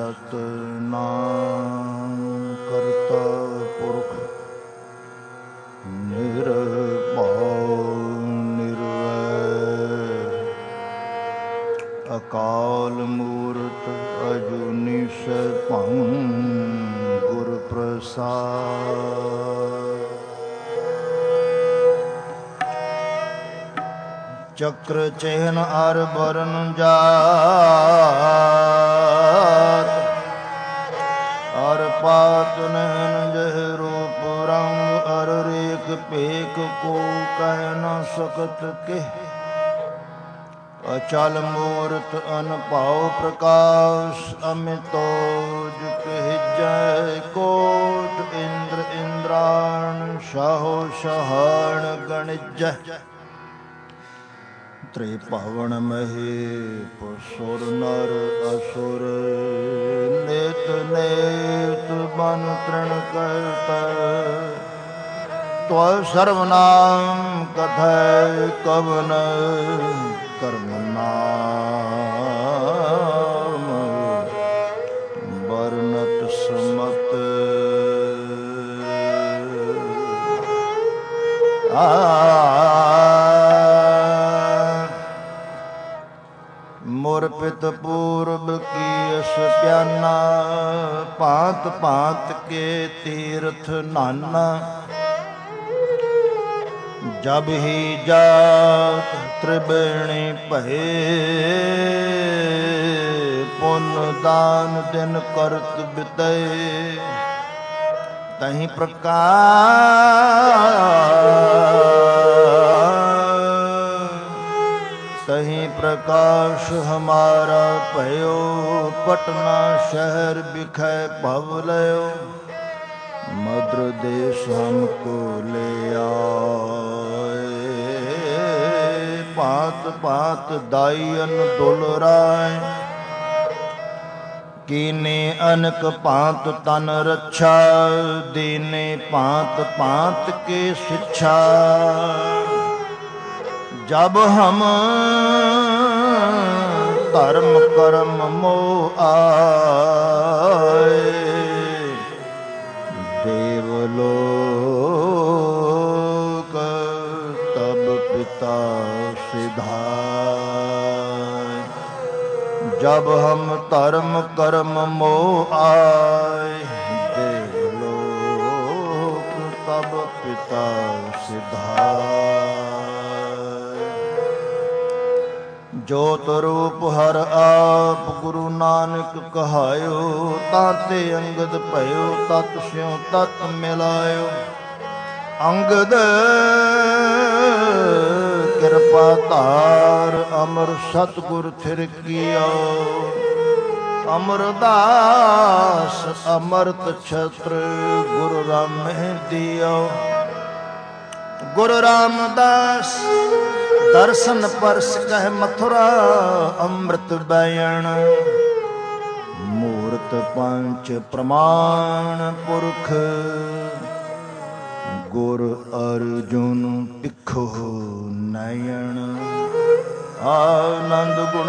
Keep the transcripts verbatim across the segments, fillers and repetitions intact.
ਸਤਿਨਾਮ ਕਰਤਾ ਪੁਰਖ ਨਿਰਭਉ ਨਿਰਵੈਰ ਅਕਾਲ ਮੂਰਤ ਅਜੂਨੀ ਸੈਭੰ ਗੁਰ ਪ੍ਰਸਾਦਿ। ਚਕਰ ਚਿਹਨ ਅਰ ਬਰਨ ਜਾਤ ਅਰ ਪਾਤ ਨੈਨ ਜਹ ਰੂਪ ਰੰਗ ਅਰ ਰੇਖ ਭੇਖ ਕੋ ਕਹਿ ਨ ਸਕਤ ਕਿਹ। ਅਚਲ ਮੂਰਤ ਅਨਭਉ ਪ੍ਰਕਾਸ਼ ਅਮਿਤੋਜ ਕਹਿਜੈ ਕੋਟ ਇੰਦਰ ਇੰਦਰਾਣ ਸਾਹੋ ਸਹਾਣ ਗਣਿਜੈ। ਤ੍ਰਿਭਵਨ ਮਹੇਪ ਸੁਰ ਨਰ ਅਸੁਰ ਨਿਤ ਨੇਤ ਬਨ ਤ੍ਰਿਣ ਕਰਤੈ। ਤਵ ਸਰਵ ਨਾਮ ਕਥੈ ਕਵਨ ਕਰਮ ਨਾਮ ਬਰਨਤ ਸਮਤ। ਆ ਮੁਰ ਪਿਤ ਪੂਰਬ ਕੀਸ ਪਿਆਨਾ ਭਾਂਤ ਭਾਂਤ ਕੇ ਤੀਰਥ ਨਾਨਾ। ਜਬ ਹੀ ਜਾਤ ਤ੍ਰਿਬੇਣੀ ਭਏ ਪੁੰਨ ਦਾਨ ਦਿਨ ਕਰਤ ਬਿਤੈ। ਤਹੀਂ ਪ੍ਰਕਾਸ਼ ਤਹੀਂ ਪ੍ਰਕਾਸ਼ ਹਮਾਰਾ ਭਇਓ। ਪਟਨਾ ਸ਼ਹਿਰ ਬਿਖੈ ਭਵ ਲਇਓ। ਮਦਰ ਦੇਸ਼ ਹਮਕੋ ਲੈ ਆਏ। ਭਾਂਤ ਭਾਂਤ ਦਾਈਅਨ ਦੁਲਰਾਏ ਕੀਨੇ ਅਨਕ ਭਾਂਤ ਤਨ ਰੱਛਾ। ਦੀਨੇ ਭਾਂਤ ਭਾਂਤ ਕੇ ਸਿੱਛਾ। ਜਬ ਹਮ ਧਰਮ ਕਰਮ ਮੋਹ ਆਏ। ਦੇਵਲੋਕ ਤਬ ਪਿਤਾ ਸਿਧਾਇ। ਜਬ ਹਮ ਧਰਮ ਕਰਮ ਮੋਹ ਆਏ। ਦੇਵਲੋਕ ਤਬ ਪਿਤਾ ਸਿਧਾਇ। ਜੋਤ ਰੂਪ ਹਰ ਆਪ ਗੁਰੂ ਨਾਨਕ ਕਹਾਇਓ। ਤਾਤੇ ਅੰਗਦ ਭਇਓ ਤਤ ਸਿਉ ਤਤ ਮਿਲਾਇਓ। ਅੰਗਦ ਕਿਰਪਾ ਧਾਰ ਅਮਰ ਸਤਿਗੁਰ ਥਿਰ ਕੀਓ। ਅਮਰਦਾਸ ਅਮਰਤ ਛਤਰ ਗੁਰੂ ਰਾਮਹਿ ਦਿਓ। ਗੁਰੂ ਰਾਮਦਾਸ ਦਰਸ਼ਨ ਪਰਸ ਕਹਿ ਮਥੁਰਾ ਅੰਮ੍ਰਿਤ ਬੈਣ। ਮੂਰਤ ਪੰਚ ਪ੍ਰਮਾਣ ਪੁਰਖ ਗੁਰ ਅਰਜੁਨ ਪਿੱਖੋ ਨਯਨ। ਆਨੰਦ ਗੁਣ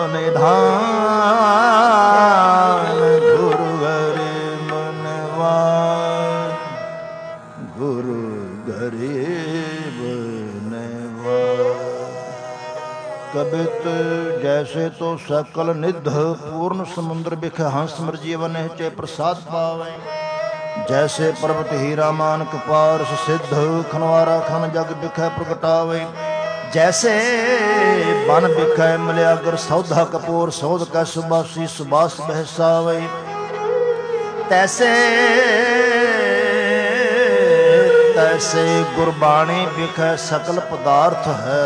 ਨਿਧਾਨ ਗੁਰੂ ਗਰੇ ਮਨਵਾਨ। ਗੁਰੂ ਗਰੀਬ ਨਵਾਨ। ਕਬਿਤ ਜੈਸੇ ਤੋ ਸਕਲ ਨਿਧ ਪੂਰਨ ਸਮੁੰਦਰ ਬਿਖ ਹੰਸ ਮਰਜੀਵਨ ਚੇ ਪ੍ਰਸਾਦ ਪਾਵੈ। ਜੈਸੇ ਪਰਬਤ ਹੀਰਾ ਮਾਨਕ ਪਾਰਸ ਸਿੱਧ ਖਨਵਾਰਾ ਖਨ ਜਗ ਬਿਖੈ ਪ੍ਰਗਟਾਵੇ। ਜੈਸੇ ਬਨ ਬਿਖੈ ਮਲਿਆਗਰ ਸੌਧਾ ਕਪੂਰ ਸੌਧ ਕੈ ਸੁਬਾਸੀ ਸੁਬਾਸ ਬਹਿਸਾਵੇ। ਤੈਸੇ ਤੈਸੇ ਗੁਰਬਾਣੀ ਬਿਖੈ ਸਕਲ ਪਦਾਰਥ ਹੈ।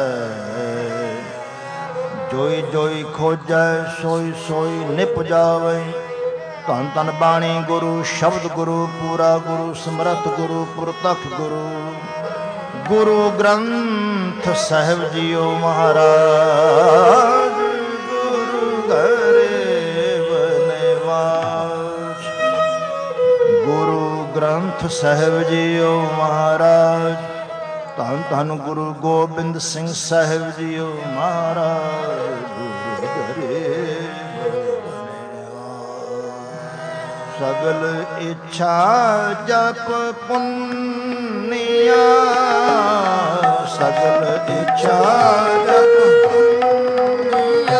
ਜੋਈ ਜੋਈ ਖੋਜੈ ਸੋਈ ਸੋਈ ਨਿਪਜਾਵੇ। ਧੰਨ ਧੰਨ ਬਾਣੀ ਗੁਰੂ ਸ਼ਬਦ ਗੁਰੂ ਪੂਰਾ ਗੁਰੂ ਸਮਰੱਥ ਗੁਰੂ ਪੁਰਤਖ ਗੁਰੂ। ਗੁਰੂ ਗ੍ਰੰਥ ਸਾਹਿਬ ਜੀਓ ਮਹਾਰਾਜ। ਗੁਰੂ ਗਰੀਬ ਨਿਵਾਸ। ਗੁਰੂ ਗ੍ਰੰਥ ਸਾਹਿਬ ਜੀਓ ਮਹਾਰਾਜ। ਧੰਨ ਧੰਨ ਗੁਰੂ ਗੋਬਿੰਦ ਸਿੰਘ ਸਾਹਿਬ ਜੀਓ ਮਹਾਰਾਜ। ਗੁਰੂ ਗਰੀਬ ਸਗਲ ਇੱਛਾ ਜਪ ਪੁੰਨਿਆ, ਸਗਲ ਇੱਛਾ ਜਪ ਪੁੰਨਿਆ,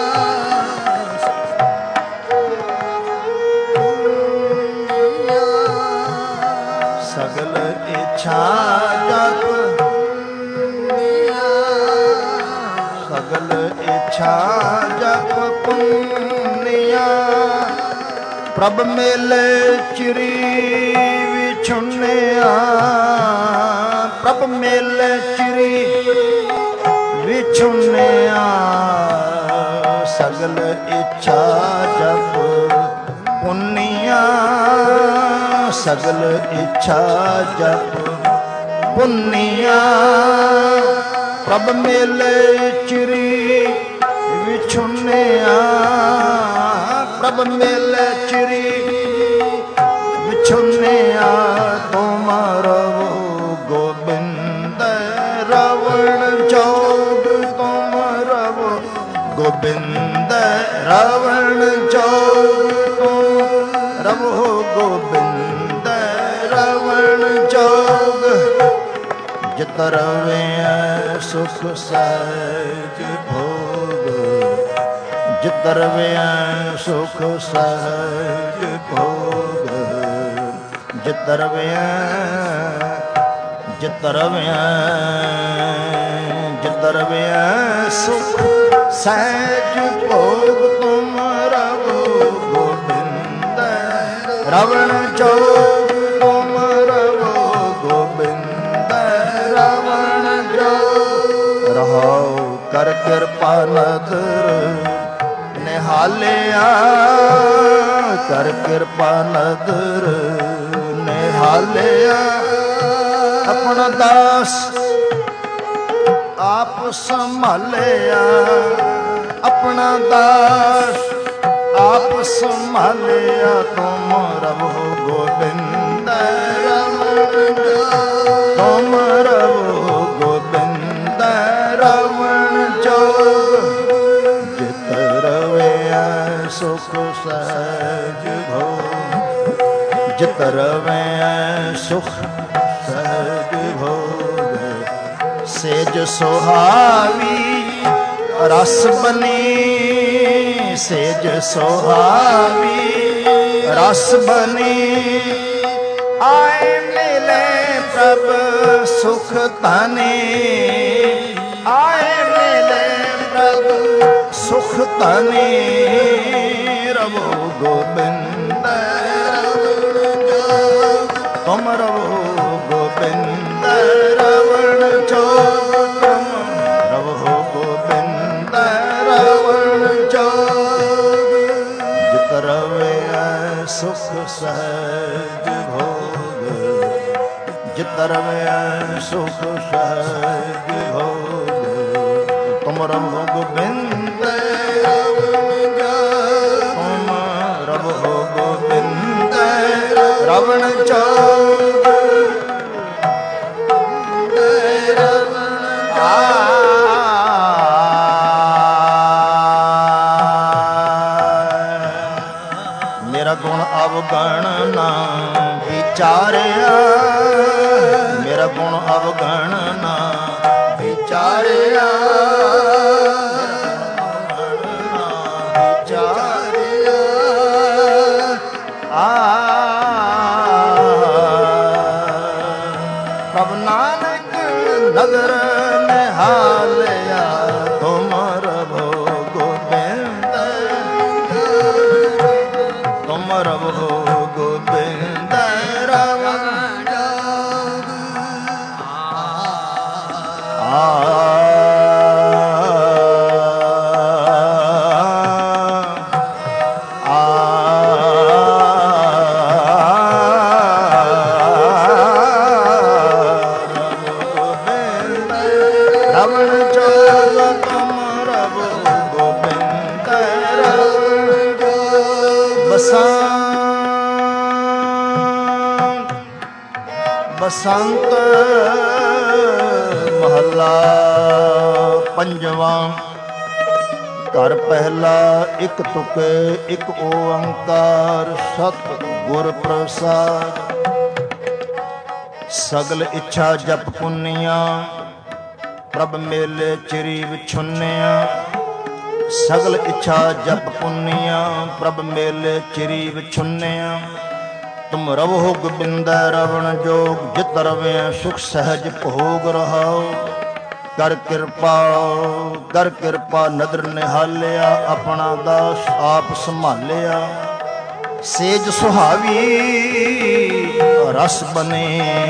ਸਗਲ ਇੱਛਾ ਜਪ ਪੁੰਨਿਆ, ਸਗਲ ਇੱਛਾ ਜਪ ਪੁੰਨਿਆ। ਪ੍ਰਭ ਮੇਲੇ ਚਿਰੀ ਵਿਛੁੰਨਿਆ, ਪ੍ਰਭ ਮੇਲੇ ਚਿਰੀ ਵਿਛੁੰਨਿਆ, ਸਗਲ ਇੱਛਾ ਜਪ ਪੁੰਨਿਆ, ਸਗਲ ਇੱਛਾ ਜਪ ਪੁੰਨਿਆ। ਪ੍ਰਭ ਮੇਲੇ ਚਿਰੀ ਵਿਛੁੰਨਿਆ, ਪ੍ਰਭ ਮੇਲੇ ਚਿਰੀ ਵਿਛੁੰਨਿਆ। ਤੁਮ ਰਵੋ ਗੋਬਿੰਦ ਰਵਣ ਚੌਗ, ਤੁਮ ਰਵੋ ਗੋਬਿੰਦ ਰਵਣ ਚੌਗ, ਤੁਮ ਰਵੋ ਗੋਬਿੰਦ ਰਵਣ ਚੌਗ। ਜਿਤ ਰਵਿਆ ਸੁਖ ਸਹਿਜ ਭੋਗ, ਜਿਤ ਰਵਿਆ ਸੁਖ ਸਹਿਜ ਭੋਗ, ਜਿਤ ਰਵਿਆ ਜਿਤ ਰਵਿਆ ਜਿਤ ਰਵਿਆ ਸੁਖ ਸਹਿਜ ਭੋਗ। ਤੁਮ ਰਵੋ ਗੋਬਿੰਦ ਰਵਣ ਚੌਗ, ਤੁਮ ਰਵੋ ਗੋਬਿੰਦ ਰਵਣ ਚੌਗ। ਰਹਾਉ ਕਰ ਕਿਰਪਾ ਨਦਰ ਨਿਹਾਲਿਆ, ਕਰ ਕਿਰਪਾ ਨਦਰ ਨਿਹਾਲਿਆ। ਆਪਣਾ ਦਾਸ ਆਪ ਸੰਭਾਲਿਆ, ਆਪਣਾ ਦਾਸ ਆਪ ਸੰਭਾਲਿਆ। ਤੁਮ ਰਵੋ ਗੋਬਿੰਦ ਰਵਣ ਚੌਗ, ਤੁਮ ਰਵੋ ਗੋਬਿੰਦ ਰਵਣ ਚੌਗ। ਜਿਤ ਰਵਿਆ ਸੁਖ ਸਹਿਜ ਭੋਗ, ਜਿਤ ਰਵਿਆ ਸੁਖ ਸਹਿਜ ਭੋਗ। ਸੇਜ ਸੁਹਾਵੀ ਰਸ ਬਨੀ, ਸੇਜ ਸੁਹਾਵੀ ਰਸ ਬਨੀ। ਆਏ ਮਿਲੇ ਪ੍ਰਭ ਸੁਖ ਧਨੀ, ਆਏ ਮਿਲੇ ਪ੍ਰਭ ਸੁਖ ਧਨੀ। ਰਵੋ ਗੋਬਿੰਦ ਰਵਣ ਚੌਗ, ਤੁਮ ਰਵੋ ਗੋਬਿੰਦ ਰਵਣ ਚੌਗ, ਤੁਮ ਰਵੋ ਗੋਬਿੰਦ ਰਵਣ ਚੌਗ। ਜਿਤ ਰਵਿਆ ਸੁਖ ਸਹਿਜ ਭੋਗ, ਜਿਤ ਰਵਿਆ ਸੁਖ ਸਹਿਜ ਭੋਗ। ਤੁਮ ਰਵੋ ਗੋਬਿੰਦ ਰਵਣ ਚੌਗ, ਤੁਮ ਰਵੋ ਗੋਬਿੰਦ ਰਵਣ ਚੌਗ। ਮੇਰਾ ਗੁਣ ਅਵਗਣ ਨਾ ਵਿਚਾਰਿਆ, ਮੇਰਾ ਗੁਣ ਅਵਗਣ ਨਾ ਵਿਚਾਰਿਆ, ਵਿਚਾਰਿਆ। ਆ ਪ੍ਰਭ ਨਾਨਕ ਨਦਰ ਨਿਹਾਲਿਆ। ਤੁਮ ਰਵੋ ਗੋਬਿੰਦ, ਤੁਮ ਰਵੋ ਗੋਬਿੰਦ ਰਵਣ ਚੌਗ। ਆ ਬਸੰਤ ਮਹੱਲਾ ਪੰਜਵਾਂ। ਘਰ ਪਹਿਲਾ ਇੱਕ ਤੁਕੇ ਇੱਕ ਓੰਕਾਰ ਸਤ ਗੁਰ ਪ੍ਰਸਾਦ। ਸਗਲ ਇੱਛਾ ਜਪ ਪੁੰਨੀਆਂ ਪ੍ਰਭ ਮੇਲੇ ਚਿਰੀ ਵਿਛੁੰਨਿਆ। ਸਗਲ ਇੱਛਾ ਜਪ ਪੁੰਨੀਆਂ ਪ੍ਰਭ ਮੇਲੇ ਚਿਰੀ ਵਿਛੁੰਨਿਆ। ਤੁਮ ਰਵੋ ਗੋਬਿੰਦੈ ਰਵਣ ਜੋਗ ਜਿਤ ਰਵਿਆ ਸੁਖ ਸਹਿਜ ਭੋਗ ਰਹਾਓ। ਕਰ ਕਿਰਪਾ ਕਰ ਕਿਰਪਾ ਨਦਰ ਨਿਹਾਲਿਆ ਆਪਣਾ ਦਾਸ ਆਪ ਸੰਭਾਲਿਆ। ਸੇਜ ਸੁਹਾਵੀ ਰਸ ਬਨੇ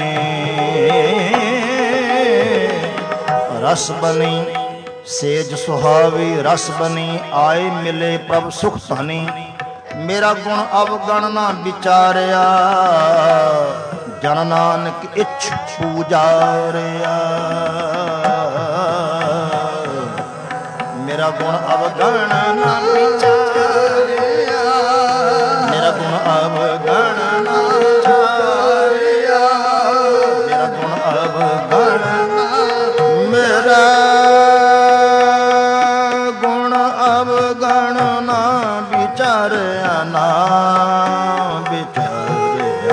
ਰਸ ਬਨੀ ਸੇਜ ਸੁਹਾਵੀ ਰਸ ਬਨੀ। ਆਏ ਮਿਲੇ ਪ੍ਰਭ ਸੁਖ ਧਨੀ। ਮੇਰਾ ਗੁਣ ਅਵਗਣ ਨਾ ਵਿਚਾਰਿਆ ਜਨ ਨਾਨਕ ਇੱਛ ਪੂਜਾਰਿਆ। ਮੇਰਾ ਗੁਣ ਅਵਗਣ ਨਾ ਵਿਚਾਰਿਆ ਮੇਰਾ ਗੁਣ ਅਵਗਣ ਨਾ ਵਿਚਾਰਿਆ ਮੇਰਾ ਗੁਣ ਅਵਗਣ ਮੇਰਾ ਗੁਣ ਅਵਗਣ ਨਾ ਵਿਚਾਰਿਆ ਨਾ ਵਿਚਾਰਿਆ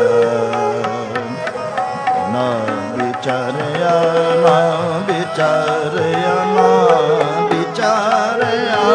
ਨਾ ਵਿਚਾਰਿਆ ਨਾ ਵਿਚਾਰਿਆ ਨਾ ਵਿਚਾਰਿਆ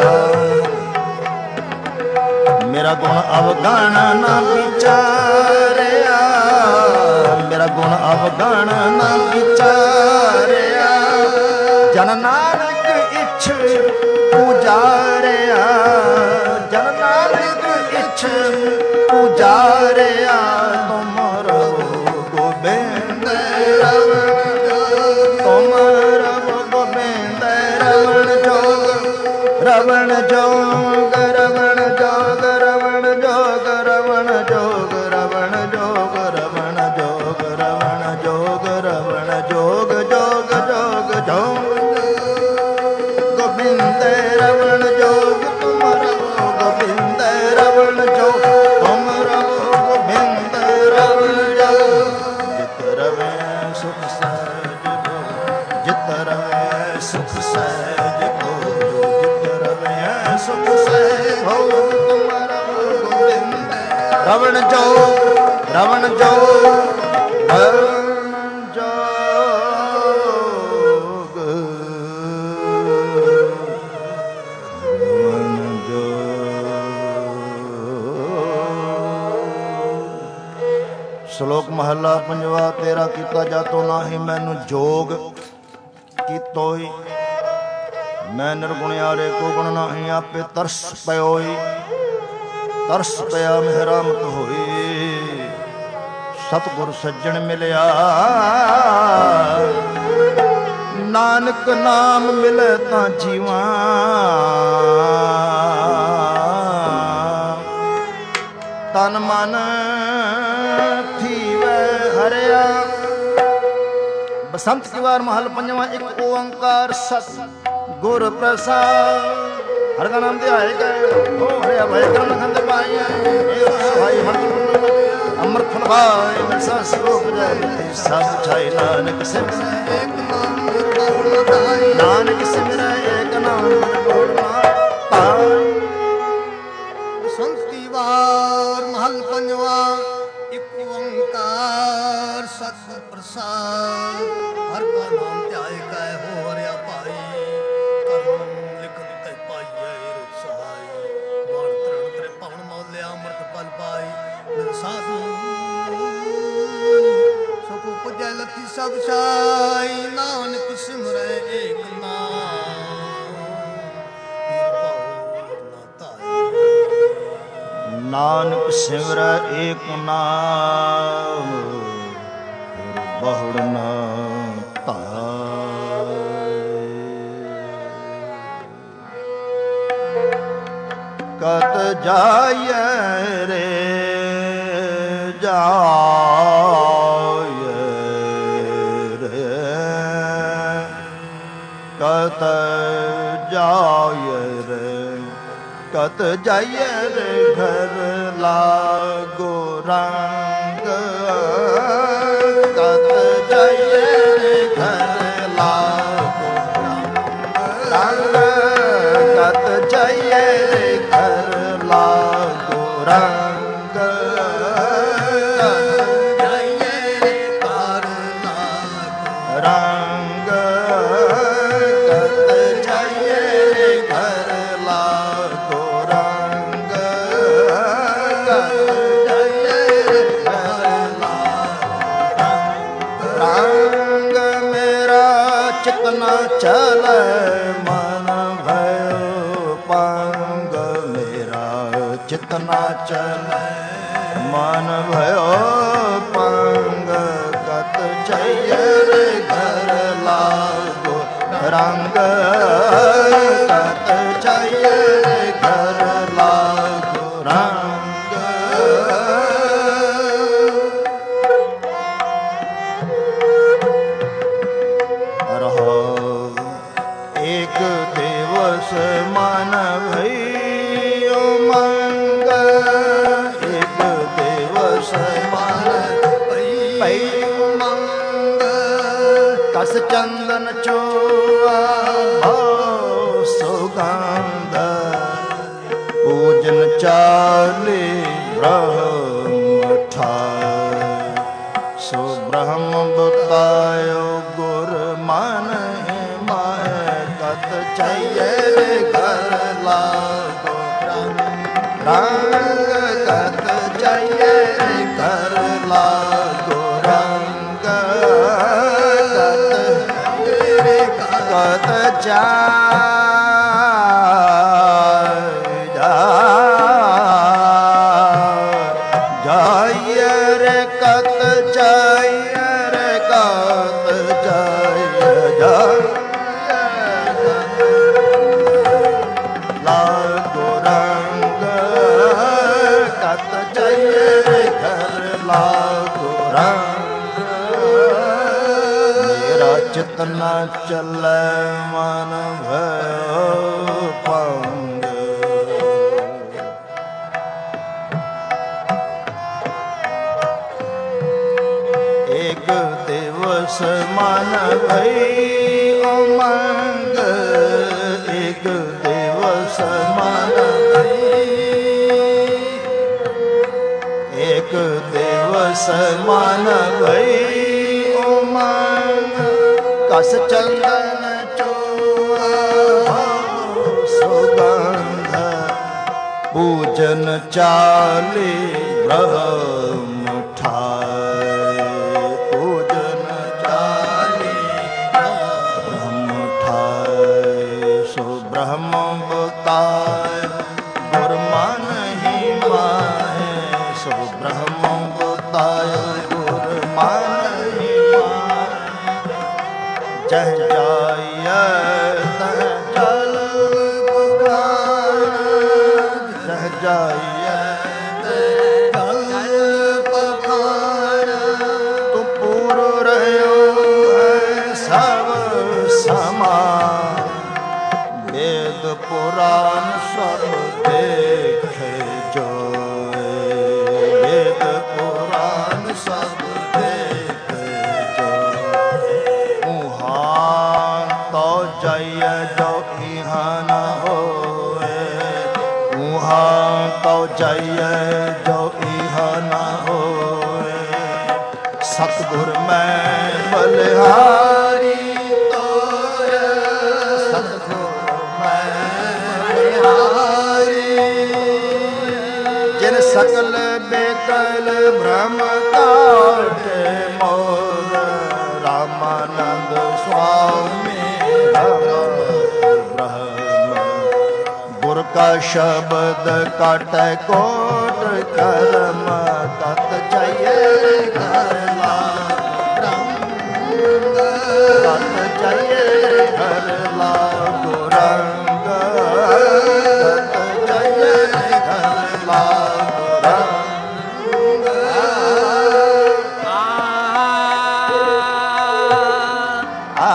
ਮੇਰਾ ਗੁਣ ਅਵਗਣ ਨਾ ਵਿਚਾਰਿਆ ਮੇਰਾ ਗੁਣ ਅਵਗਣ ਨਾ ਵਿਚਾਰਿਆ। ਜਨ ਨਾਨਕ ਇੱਛ ਪੂਜਾਰਿਆ ਜਨ ਨਾਨਕ ਇੱਛ ਪੂਜਾਰਿਆ। ਤੁਮ ਰਵੋ ਗੋਬਿੰਦ ਰਵਣ ਤੁਮ ਰਵੋ ਗੋਬਿੰਦ ਰਵਣ ਜੋਗ ਰਵਣ ਜੋਗ ਰਵਣ ਜੋਗ ਰਵਣ ਜੋਗ ਰਵਣ ਜੋਗ ਰਵਣ ਜੋਗ ਰਵਣ ਜੋਗ ਰਵਣ ਜੋਗ ਰਵਣ ਜੋਗ ਜੋਗ ਜੋਗ ਜੋਗ ਗੋਬਿੰਦ ਰਵਣ ਜੋਗ ਤੁਮ ਰਵੋ ਗੋਬਿੰਦ ਰਵਣ ਜੋਗ ਤੁਮ ਰਵੋ ਗੋਬਿੰਦ ਰਵਣ ਜੋਗ। ਜਿਤ ਰਵੈ ਸੁਖ ਸਹਿਜ ਭੋ ਜਿਤ ਰਵੈ ਸੁਖ ਸਹਿਜ ਭੋ ਜਿਤ ਰਵੈ ਸੁਖ ਸਹਿਜ ਭੋ ਤੁਮ ਰਵੋ ਗੋਬਿੰਦ ਰਵਣ ਜੋਗ ਰਵਣ ਜੋਗ ਰਵਣ ਜੋਗ ਰਵਣ ਜੋਗ। ਸ਼ਲੋਕ ਮਹੱਲਾ ਪੰਜਵਾ। ਤੇਰਾ ਕੀਤਾ ਜਾਤੋ ਨਾਹੀ ਮੈਨੂੰ ਜੋਗ ਕੀਤੋਈ। ਮੈਂ ਨਿਰਗੁਣਿਆਰੇ ਕੋ ਗੁਣ ਨਾਹੀ ਆਪੇ ਤਰਸ ਪਇਓਈ। ਤਰਸ ਪਿਆ ਮਿਹਰਾਮਤ ਹੋਈ ਸਤਿਗੁਰ ਸੱਜਣ ਮਿਲਿਆ। ਨਾਨਕ ਨਾਮ ਮਿਲੇ ਤਾਂ ਜੀਵਾਂ ਤਨ ਮਨ ਥੀਵੈ ਹਰਿਆ। ਬਸੰਤ ਕੀ ਵਾਰ ਮਹਲ ਪੰਜਵਾਂ। ਇੱਕ ਓੰਕਾਰ ਸਤ ਗੁਰ ਪ੍ਰਸਾਦ। ਹਰ ਕਾ ਨਾਮ ਧਿਆਏ ਗਏ ਹੋ ਹਰਿਆ ਭੈ ਕਰਮ ਖੰਡ ਪਾਈਐ। ਸਹਾਈ ਹਰਿ ਅੰਮ੍ਰਿਤ ਫਲ ਪਾਏ ਮਿਰਸਾ ਸਰੂਪ ਜੈ ਸਭ ਛਾਈ। ਨਾਨਕ ਸਿਮਰੈ ਏਕ ਨਾਮ ਨਿਰਭਉ ਧਾਈ ਨਾਨਕ ਸਿਮਰੈ ਏਕ ਨਾਮ ਨਿਰਭਉ ਧਾਈ। ਬਸੰਤ ਕੀ ਵਾਰ ਮਹਲ ਪੰਜਵਾਂ। ਇੱਕ ਓੰਕਾਰ ਸਤ ਪ੍ਰਸਾਦ। ਹਰ ਕਾ ਨਾਮ ਧਿਆਏ ਕੈ ਹੋ ਹਰਿਆ ਭਾਈ। ਕਰਮ ਲਿਖਤ ਤੈ ਪਾਈਐ ਰੁਖ ਸਹਾਈ। ਬਾਣ ਤ੍ਰਣ ਤ੍ਰੇ ਭਵਨ ਮੌਲਿਆ ਅੰਮ੍ਰਿਤ ਫਲ ਪਾਈ। ਮਿਲ ਸਾਧੂ ਸੁਖ ਪੁਜੈ ਲਤੀ ਸਭ ਛਾਈ। ਨਾਨਕ ਸਿਮਰੈ ਏਕ ਨਾਮ ਨਿਰਭਉ ਨਾ ਧਾਈ। ਨਾਨਕ ਸਿਮਰੈ ਏਕ ਨਾਮ ਬਹੁੜ ਨਾ ਧਾਈ। ਕਤ ਜਾਇਐ ਰੇ ਜਾਇਐ ਰੇ ਕਤ ਜਾਇਐ ਰੇ ਕਤ ਜਾਇਐ ਰੇ ਘਰ ਲਾਗੋ ਰੰਗ। ਕਤ ਜਾਇਐ ਰੇ ਘਰ ਲਾਗੋ ਰੰਗ। ਰੰਗ ਰੰਗ ਕਤ ਜਾਈਏ ਘਰ ਲਾਗੋ ਰੰਗ ਕਤ ਜਾਈਏ ਘਰ ਲਾਗੋ ਰੰਗ ਮੇਰਾ ਚਿਤਨਾ ਚਲੇ ਮਨ ਭਇਓ ਪੰਗ ਮੇਰਾ ਚਿਤਨਾ ਚਲੇ ਮਨ ਭਇਓ ਪੰਗ ਕਤ ਜਾਈਏ ਘਰ ਲਾਗੋ ਰੰਗ ਕਤ ਜਾਈਏ ਘਰ ਲਾਗੋ ਰੰਗ ਰਹਾ ਇੱਕ ਦਿਵਸ ਮਨ ਭਇਓ ਮੰਗ ਇੱਕ ਦਿਵਸ ਮਨ ਭਇਓ ਮੰਗ ਕਸ ਚੰਦਨ ਚੋਆ ਭਉ ਸੁਗੰਧ ਪੂਜਨ ਚਾਲੀ ਬ੍ਰਹਮ ਠਾਇ ਸੋ ਬ੍ਰਹਮ ਬਤਾਇਓ ਗੁਰ ਮਨ ਮਾਇ ਕਤ ਚਾਈਏ ਘਰ ਲਾਗੋ ਰੰਗ ਕਤ ਚਾਈਏ ਘਰ ਲਾਗੋ ਰੰਗ ਕਤ ਕਤ ਜਾ ਜਾਈਏ ਰੇ ਕਤ ਜਾਈਏ ਰੇ ਕਤ ਜਾਈਏ ਜਾਈਏ ਲਾਗੋ ਰੰਗ ਕਤ ਜਾਈਏ ਘਰ ਲਾਗੋ ਰੰਗ ਮੇਰਾ ਚਿਤ ਨਾ ਚੱਲੇ ਮਨ ਭਇਓ ਪੰਗ ਇੱਕ ਦਿਵਸ ਮਨ ਭਇਓ ਮੰਗ ਇੱਕ ਦਿਵਸ ਮਨ ਇੱਕ ਦਿਵਸ ਮਨ ਭਇਓ ਮੰਗ ਕਸ ਚੰਦਨ ਚੋਆ ਸੁਗੰਧ ਪੂਜਨ ਚਾਲੀ ਬ੍ਰਹਮ ਠਾਇ ਪੂਜਨ ਚਾਲੀ ਬ੍ਰਹਮ ਠਾਇ ਸੋ ਬ੍ਰਹਮ ਬਤਾਇ ਗੁਰ ਮਨ ਹੀ ਮਾਹੇ ਸੋ ਬ੍ਰਹਮ ਬਤਾਇ ਗੁਰ ਮਨ ਹੀ ਮਾਹੇ ਜਹ ਜਾਈਏ ਤਹ ਚਲ ਪੁਕਾਰ ਜਹ ਜਾਈਏ ਤਹ ਚਲ ਪੁਕਾਰ ਤੂੰ ਪੂਰ ਰਹਿਓ ਹੈ ਸਭ ਸਮਾ ਵੇਦ ਪੁਰਾਨ ਸਭ ਦੇਖੇ ਜੋਏ ਵੇਦ ਪੁਰਾਨ ਸਭ ਦੇਖੇ ਜੋਏ ਉਹਾਂ ਤੋ ਜਾਈਏ ਜੋ ਇਹਾਂ ਨਾ ਹੋਏ ਉਹਾਂ ਤੋ ਜਾਈਏ ਜੋ ਇਹਾਂ ਨਾ ਹੋਏ ਸਤਿਗੁਰ ਮੈਂ ਬਲਿਹਾਰੀ ਤੋਰ ਸਤਿਗੁਰ ਮੈਂ ਬਲਿਹਾਰੀ ਜਿਨ ਸਕਲ ਬੇਕਲ ਬ੍ਰਹਮ ਕਾਟੇ ਮੋਰ ਰਾਮਾਨੰਦ ਸੁਆਮੀ ਰਾਮ ਬ੍ਰਹਮ ਗੁਰ ਕਾ ਸ਼ਬਦ ਕਾਟੈ ਕੋਟ ਕਰਮ ਤਤ ਜਾਈਏ ਘਰ ਲਾਗੋ ਤਤ ਜਾਈਏ ਘਰ ਲਾਗੋ ਰੰਗ ਤਤ ਜਾਈਏ ਘਰ ਲਾਗੋ ਰੰਗ ਆ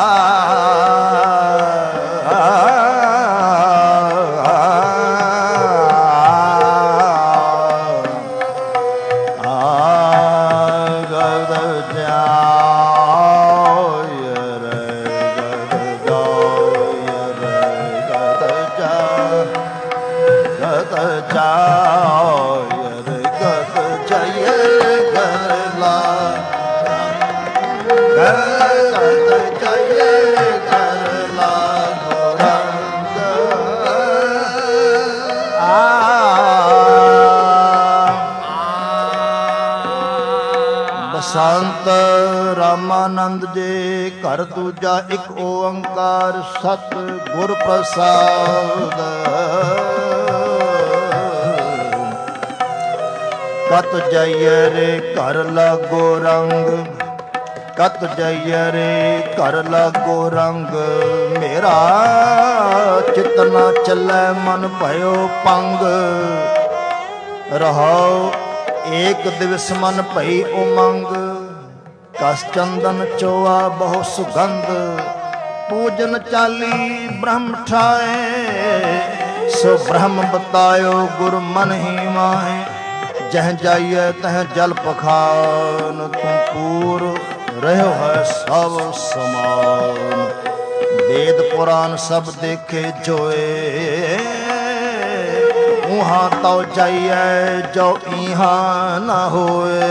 ਸੰਤ ਰਾਮਾਨੰਦ ਜੀ ਘਰ ਦੂਜਾ ਇੱਕ ਓੰਕਾਰ ਸਤ ਗੁਰ ਪ੍ਰਸਾਦ। ਕਤ ਜਾਈਏ ਰੇ ਘਰ ਲਾਗੋ ਰੰਗ, ਕਤ ਜਾਈਏ ਰੇ ਘਰ ਲਾਗੋ ਰੰਗ, ਮੇਰਾ ਚਿਤ ਨਾ ਚੱਲੇ ਮਨ ਭਇਓ ਪੰਗ। ਰਹਾਉ ਏਕ ਦਿਵਸ ਮਨ ਭਈ ਉਮੰਗ, ਕਸ ਚੰਦਨ ਚੋਆ ਬਹੁ ਸੁਗੰਧ, ਪੂਜਨ ਚਾਲੀ ਬ੍ਰਹਮ ਠਾਏ, ਸੋ ਬ੍ਰਹਮ ਬਤਾਇਓ ਗੁਰ ਮਨ ਹੀ ਮਾਹੇ। ਜਹ ਜਾਈਏ ਤਹ ਜਲ ਪਖਾਨ, ਤੂੰ ਪੂਰ ਰਹਿਓ ਹੈ ਸਭ ਸਮਾਨ। वेद पुराण सब देखे जोए, उहाँ तो जाइए जो इहाँ न होए।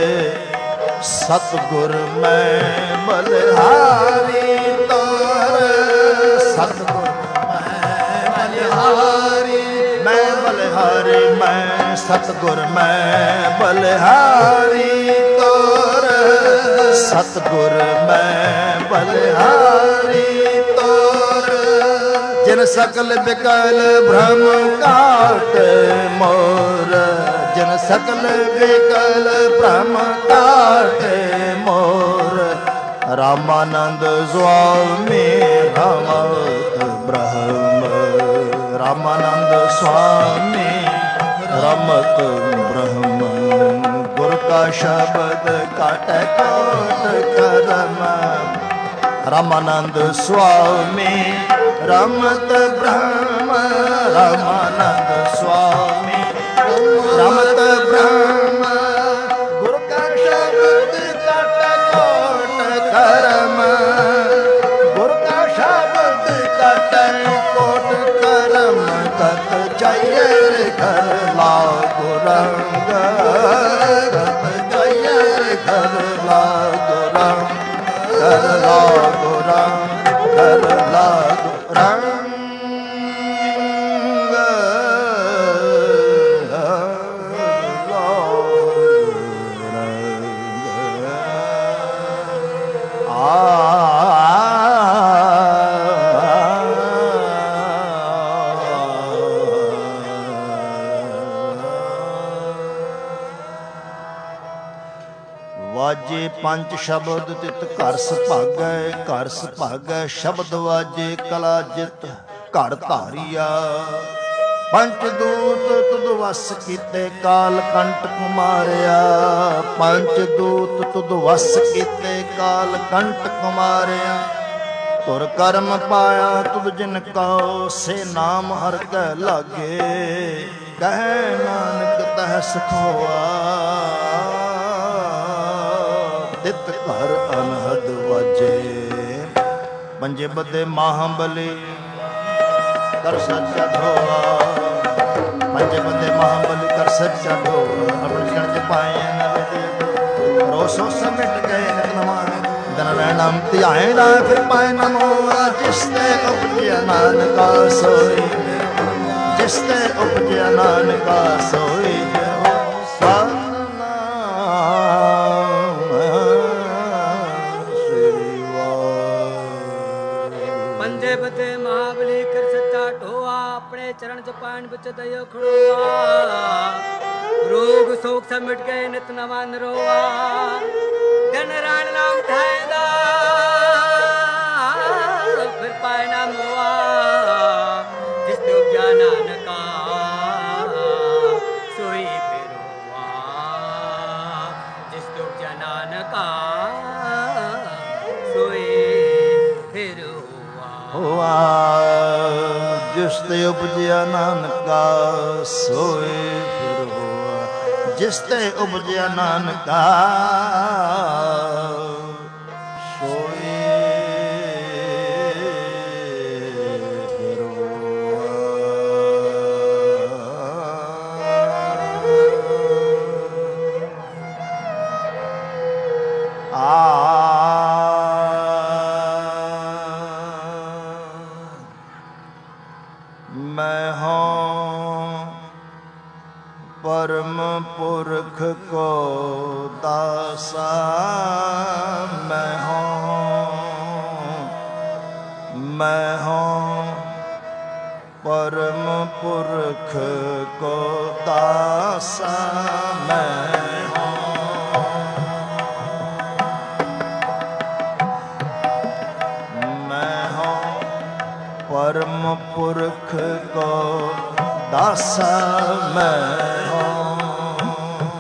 सतगुर मैं बलिहारी तोर, सतगुर मैं बलिहारी, मैं बलिहारी मैं सतगुर मैं बलिहारी तोर, सतगुर मैं बलिहारी तोर। जिन सकल बिकल भ्रम काट मोर, जिन सकल बिकल भ्रम काट मोर। रामानंद स्वामी रमत ब्रह्म, रामानंद स्वामी रमत ब्रह्म। गुर का शब्द काट कोट करम, रामानंद स्वामी रमत ब्रह्म, रामानंद स्वामी रमत ब्रह्म। गुरु का शब्द कट कोट करम, गुरु का शब्द कट कोट करम। कत जय घर लागो रंग, कत जय घर लागो रंग, घर लागो रंग, घर लागो रंग। ਵਾਜੇ ਪੰਜ ਸ਼ਬਦ ਤਿਤ ਘਰ ਸੁਭਾਗੈ, ਘਰ ਸੁਭਾਗੈ ਸ਼ਬਦ ਵਾਜੇ ਕਲਾ ਜਿਤ ਘਰ ਧਾਰੀਆ। ਪੰਚ ਦੂਤ ਤੁਧ ਵਸ ਕੀਤੇ ਕਾਲ ਕੰਟਕ ਮਾਰਿਆ, ਪੰਚ ਦੂਤ ਤੁਧ ਵਸ ਕੀਤੇ ਕਾਲ ਕੰਟਕ ਮਾਰਿਆ। ਤੁਰ ਕਰਮ ਪਾਇਆ ਤੁਧ ਜਿਨ ਕਉ, ਸੇ ਨਾਮ ਹਰਿ ਕੈ ਲਾਗੇ। ਕਹਿ ਨਾਨਕ ਤਹ ਸੁਖ ਹੋਆ, ਤਿਤ ਘਰ ਅਨਹਦ ਵਾਜੇ। ਪੰਜੇ ਬੱਧੇ ਮਹਾਬਲੀ ਕਰ ਸੱਚਾ ਢੋਆ, ਪੰਜੇ ਬੱਧੇ ਮਹਾਬਲੀ ਕਰ ਸੱਚਾ ਢੋਆ। ਆਪਣੇ ਛਣ ਚ ਪਾਏ ਨਵੇ ਰੋਸੋ ਸਮਿਟ ਗਏ ਨਮਾਨ, ਦਨ ਰਹਿਣਮ ਧਿਆਏ ਨਾ ਫਿਰ ਪਾਏ ਨਮੋ। ਜਿਸ ਤੇ ਉਪਜਿਆ ਨਾਨਕਾ ਸੋਈ, ਜਿਸ ਤੇ ਉਪਜਿਆ ਨਾਨਕਾ ਸੋਈ। चरण जपान बिच दयो खड़ोआ, रोग शोक सब मिट गए नित नवा नरोआ। धन राण नाम ठाएदा फिर पाए ना मोआ, जिस ते उपजा नानका सोई फिरोआ, जिस ते उपजा नानका सोई फिरोआ। जिस ते उपजिया नानका सोए फिर होआ, जिस ते उपजिया नानका सोए फिर होआ। आ मैं हूँ परम पुरख को दासा मैं हूँ मैं हूँ परम पुरख को दासा मैं परम पुरख को दासा मैं हूँ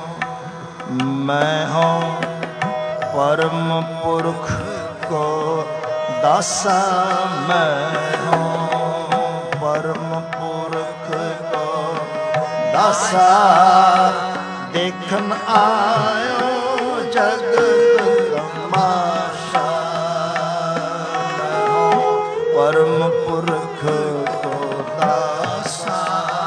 मैं हूँ परम पुरख को दासा मैं हूँ परम पुरख को दासा देखन आयो जगत तमाशा मैं हूँ परम पुरख को दासा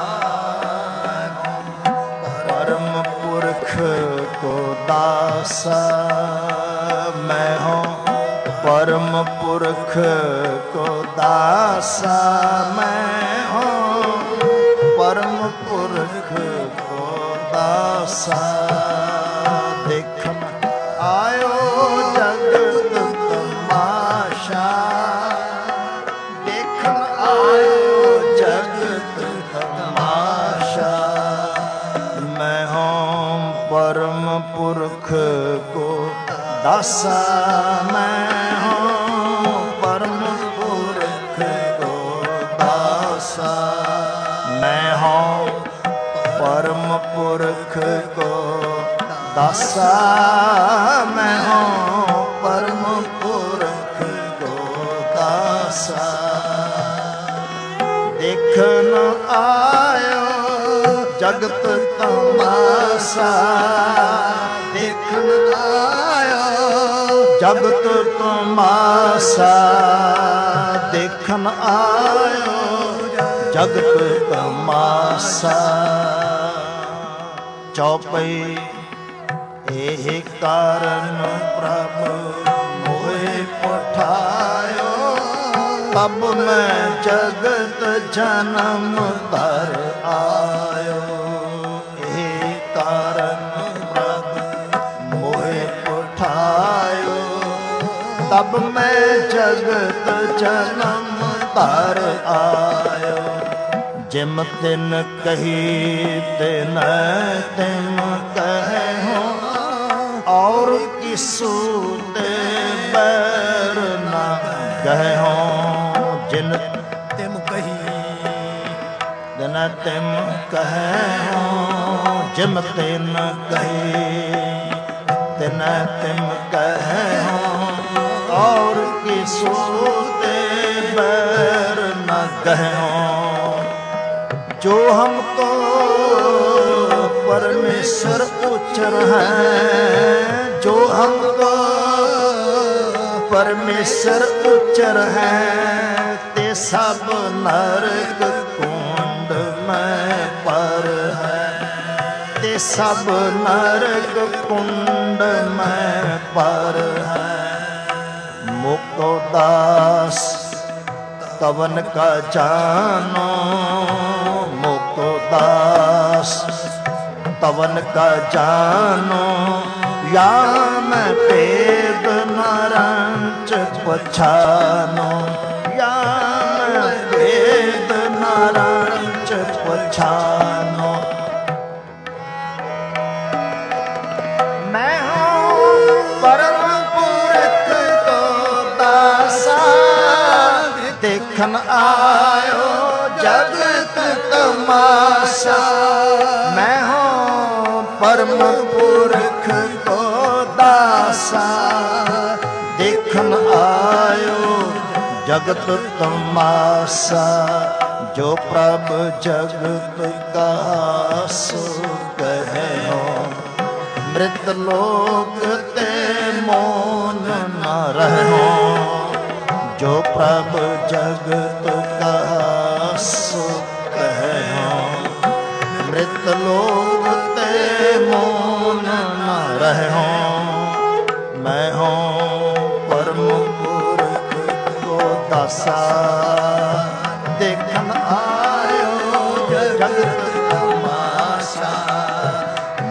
परम पुरख को दासा मैं हूँ परम पुरख को दासा मैं हूँ परम पुरख को दासा देखन आयो जगत तमाशा परम पुरख को दासा मैं हूँ परम पुरख को दासा मैं हूँ परम पुरख को दासा मैं हूँ परम पुरख को दासा देखन आयो जगत तमाशा देखन आयो जगत तमाशा देखन आयो जगत तमाशा चौपई एहि कारण प्रभु मोहे पठायो तब मैं जगत जन्म धर आयो एहि कारण प्रभु मोहे पठायो तब मैं जगत जन्म धर आयो जिम तिन कही तिन तिम कहो और किसु ते बैर न कहो जिन तिम कही दिन तिम कहो जिम तिन कही तिन तिम कहो और किसु ते बैर न कहो जो हमको परमेश्वर उच्चर है जो हमको परमेश्वर उच्चर है ते सब नरक कुंड में पर है ते सब नरक कुंड में पर है मुको दास कवन का जानो मुको दास तवन का जानो या मैं पेद नारंच पछानो या मैं पेद नारंच पछानो मैं हूँ परम पुरख को दासा देखन आयो जगत तमाशा मैं हूँ परम पुरख को दासा देखन आयो जगत तमाशा जो प्रभ जगत का सो कहो मृत लोक ते मौन न रहो जो प्रभ जगत का सो कहो मृत लोक ते मौन न रहो मैं हूँ परम पुरख को दासा देखन आयो जगत तमाशा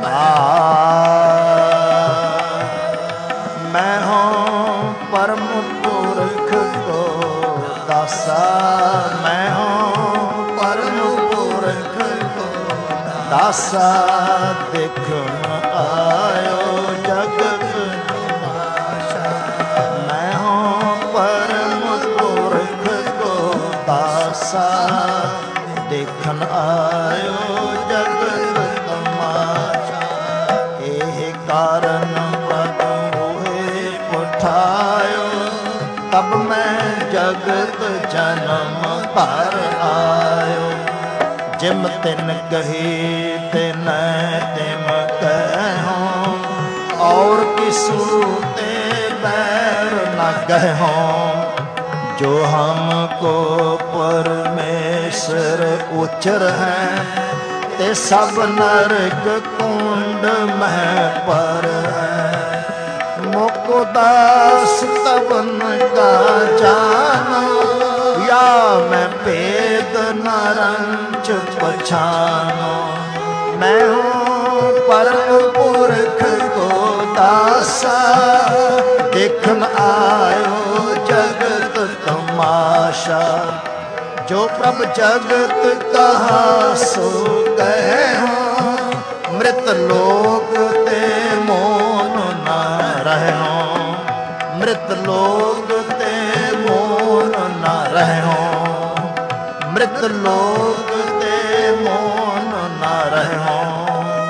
दासा देखन आयो जगत तमाशा। मैं हूँ परम पुरख को दासा देखन आयो जगत तमाशा। एह कारण प्रभु मोहे उठायो तब मैं जगत जन्म भर आयो। जिम तिन कही तिन तिम कहूँ और किसू ते बैर न कहूँ। जो हमको परमेश्वर उचर है ते सब नरक कुंड में पर है। मोको दास तवन का जाना या मैं भेद न रंच पछानो। मैं हूँ परम पुरख को दासा देखन आयो जगत तमाशा। जो प्रभ जगत कहा सो कहूँ मृत लोक ते मोन न रहूँ। मृत लोक ते मोन न रहूँ। मृत लोक ते मोन न रहूँ।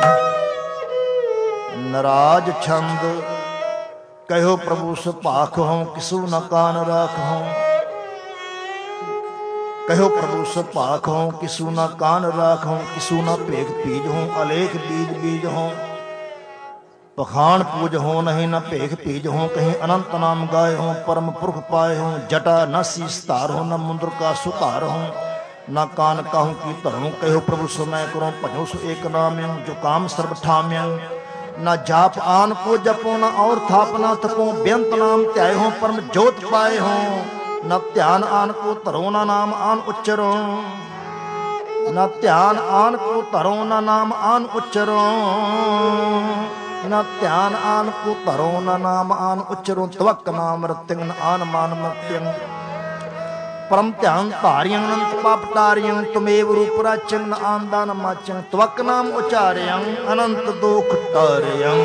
नाराज छंद कहो प्रभु सुभाख हों किसु न कान राखों। कहो प्रभु सुभाख हों किसु न कान राखों। किसु न भेख पीज हों अलेख बीज बीज हों। पखान पूज हो नहीं न भेख पीज हों। कहीं अनंत नाम गाय हों परम पुरख पाए हों। जटा न शीस्तार हो न मुंद्र का सुतार हों। न कान काहू की धरूं कहो प्रभु सो मैं करूं। भजो सो एक नाम्यं जो काम सर्व ठाम्यं। न जाप आन को जपो न और थापना थपो। बेंत नाम त्याय हो परम जोत पाए हो। न ध्यान आन को धरो न नाम आन उच्चरो। न ध्यान आन को धरो न नाम आन उच्चरो। न ध्यान आन को धरो न नाम आन उच्चरो। त्वक नाम रत्यंग आन मान मत्यंग। परम ध्यान धारियं अनंत पाप टारियं। तुमेव रूप राच्यं न आंदान माच्यं। त्वक नाम उचार्यं अनंत दुख टार्यं।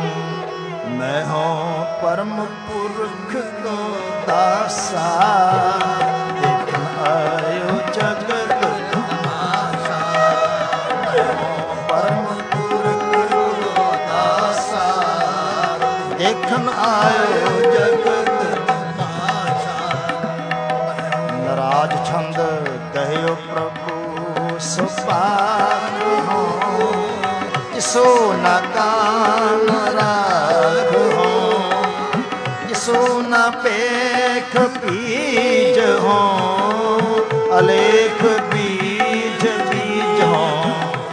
मैं हूँ परम पुरख को दासा देखन आयो जगत तमाशा। मैं हूँ परम पुरख को दासा देखन आयो जगत तमाशा। नाराज छंद कहो प्रभु सुभाख हों किसो न कान राख हों। किसो न पेख पीज हों अलेख बीज बीज हों।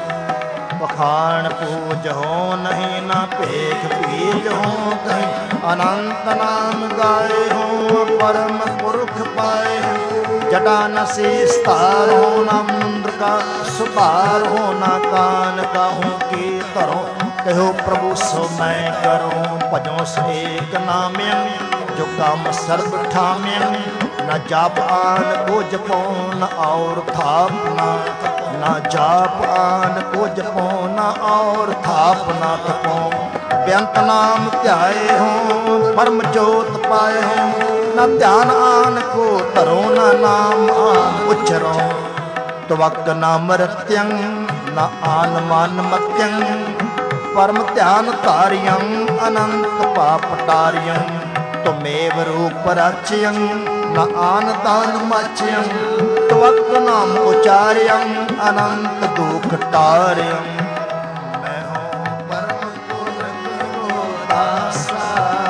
पखान पूज हो नहीं न पेख पीज हों। कहीं अनंत नाम गाए हों परम पुरख पाए हों। जटा न शीस्तार हो न मुंद्र का सुतार हो। न कान काहू की धरो कहो प्रभु सो मैं करूं। भजो सो एक नाम्यं जो काम सर्व ठाम्यं। न जाप आन को जपो न और थापना। न जाप आन को जपो न और थापना थपो। बेंत नाम ध्याए हों परम जोत पाए हों। न ध्यान आन को धरो न नाम आन उच्चरो। त्वक नाम रत्यं न आन मान मत्यं। परम ध्यान धारियं अनंत पाप टारियं। तुमेव रूप राच्यं न आन दान माच्यं। त्वक नाम उचार्यं अनंत दुख टार्यं। मैं हूँ परम पुरख को दासा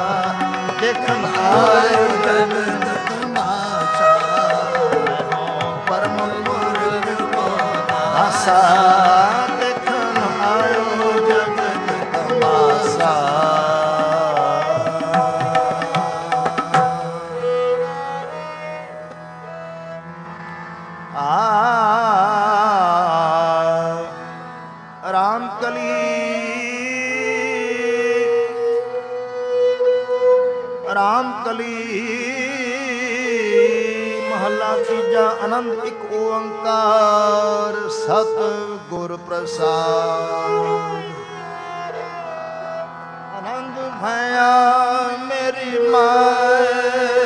देखन आयो जगत तमाशा। मैं हूँ परम पुरख को दासा देखन आयो जगत तमाशा। रामकली रामकली महला तीजा आनंद एक ओंकार सत ਗੁਰ ਪ੍ਰਸਾਦ। ਆਨੰਦ ਭਇਆ ਮੇਰੀ ਮਾਏ,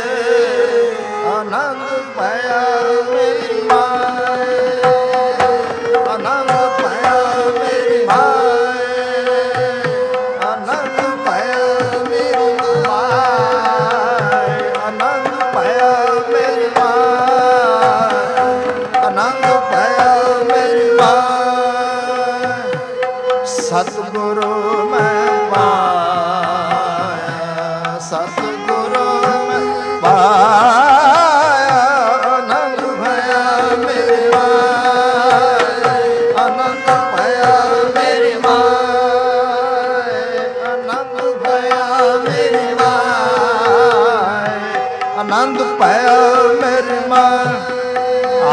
ਆਨੰਦ ਭਇਆ ਮੇਰੀ ਮਾਏ, ਆਨੰਦ ਭਇਆ ਮੇਰੀ ਮਾਏ, ਆਨੰਦ ਭਇਆ ਮੇਰੀ ਮਾਏ, ਆਨੰਦ ਭਇਆ ਮੇਰੀ ਮਾਏ, ਆਨੰਦ ਭਇਆ ਮੇਰੀ ਮਾਏ। ਸਤਿਗੁਰੂ ਮੈਂ ਪਾਇਆ, ਸਤਿਗੁਰੂ ਮੈਂ ਪਾਇਆ, ਆਨੰਦ ਭਇਆ ਮੇਰੀ ਮਾਏ, ਆਨੰਦ ਭਇਆ ਮੇਰੀ ਮਾਏ, ਆਨੰਦ ਭਇਆ ਮੇਰੀ ਮਾਏ, ਆਨੰਦ ਭਇਆ ਮੇਰੀ ਮਾਏ। ਆ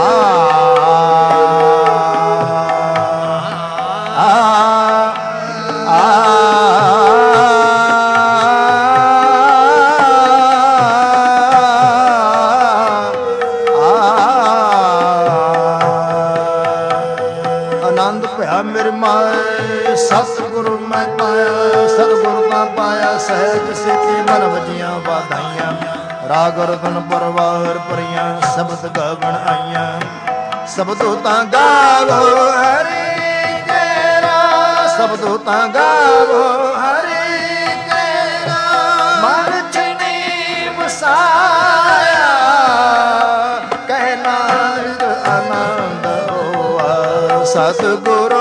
ਮੇਰੀ ਮਾਏ। ਸਤਿਗੁਰੂ ਮੈਂ ਪਾਇਆ, ਸਤਿਗੁਰੂ ਤਾਂ ਪਾਇਆ, ਸਹਿਜ ਸਿੱਧੀ ਮਨ ਵਜੀਆਂ ਵਾਧਾਈਆਂ। ਰਾਗ ਰਤਨ ਪਰਵਾਰ ਭਰੀਆਂ, ਸ਼ਬਦ ਗਗਨ ਆਈਆਂ। ਸਬਦੋ ਤਾਂ ਗਾਵੋ ਹਰੀ ਤੇਰਾ, ਸਬਦੋ ਤਾਂ ਗਾਵੋ ਹਰੀ ਤੇਰਾ। ਮਨ ਚ ਨੀਵ ਵਸਾਇਆ, ਕਹਿ ਨਾਨਕ ਆਨੰਦ ਹੋਆ। ਸਤਿਗੁਰੂ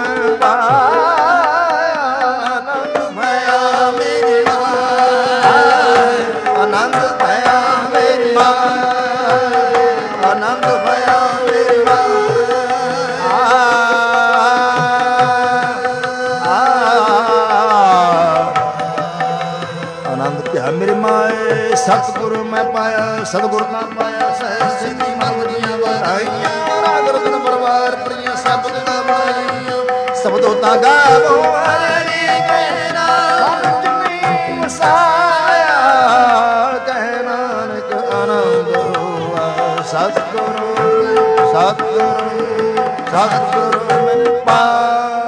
ਮੇਰੀ ਮਾਏ। ਸਤਿਗੁਰੂ ਮੈਂ ਪਾਇਆ, ਸਤਿਗੁਰੂ ਨਾ ਪਾਇਆ, ਸਹਿਜ ਸਿੱਧੀ ਮਨ ਵਜੀਆਂ ਵਾਧਾਈਆਂ। ਰਾਗ ਰਤਨ ਪਰਵਾਰ ਭਰੀਆਂ, ਸ਼ਬਦ ਗਾਈਆਂ। ਸਬਦੋ ਤਾਂ ਗਾਵੋ ਹਰੀ ਤੇਰਾ, ਮਨ ਚ ਨੀਵ ਵਸਾਇਆ। ਕਹਿ ਨਾਨਕ ਆਨੰਦ ਹੋਆ। ਸਤਿਗੁਰੂ ਸਤਿਗੁਰੂ ਸਤਿਗੁਰੂ ਮੈਂ ਪਾਇਆ,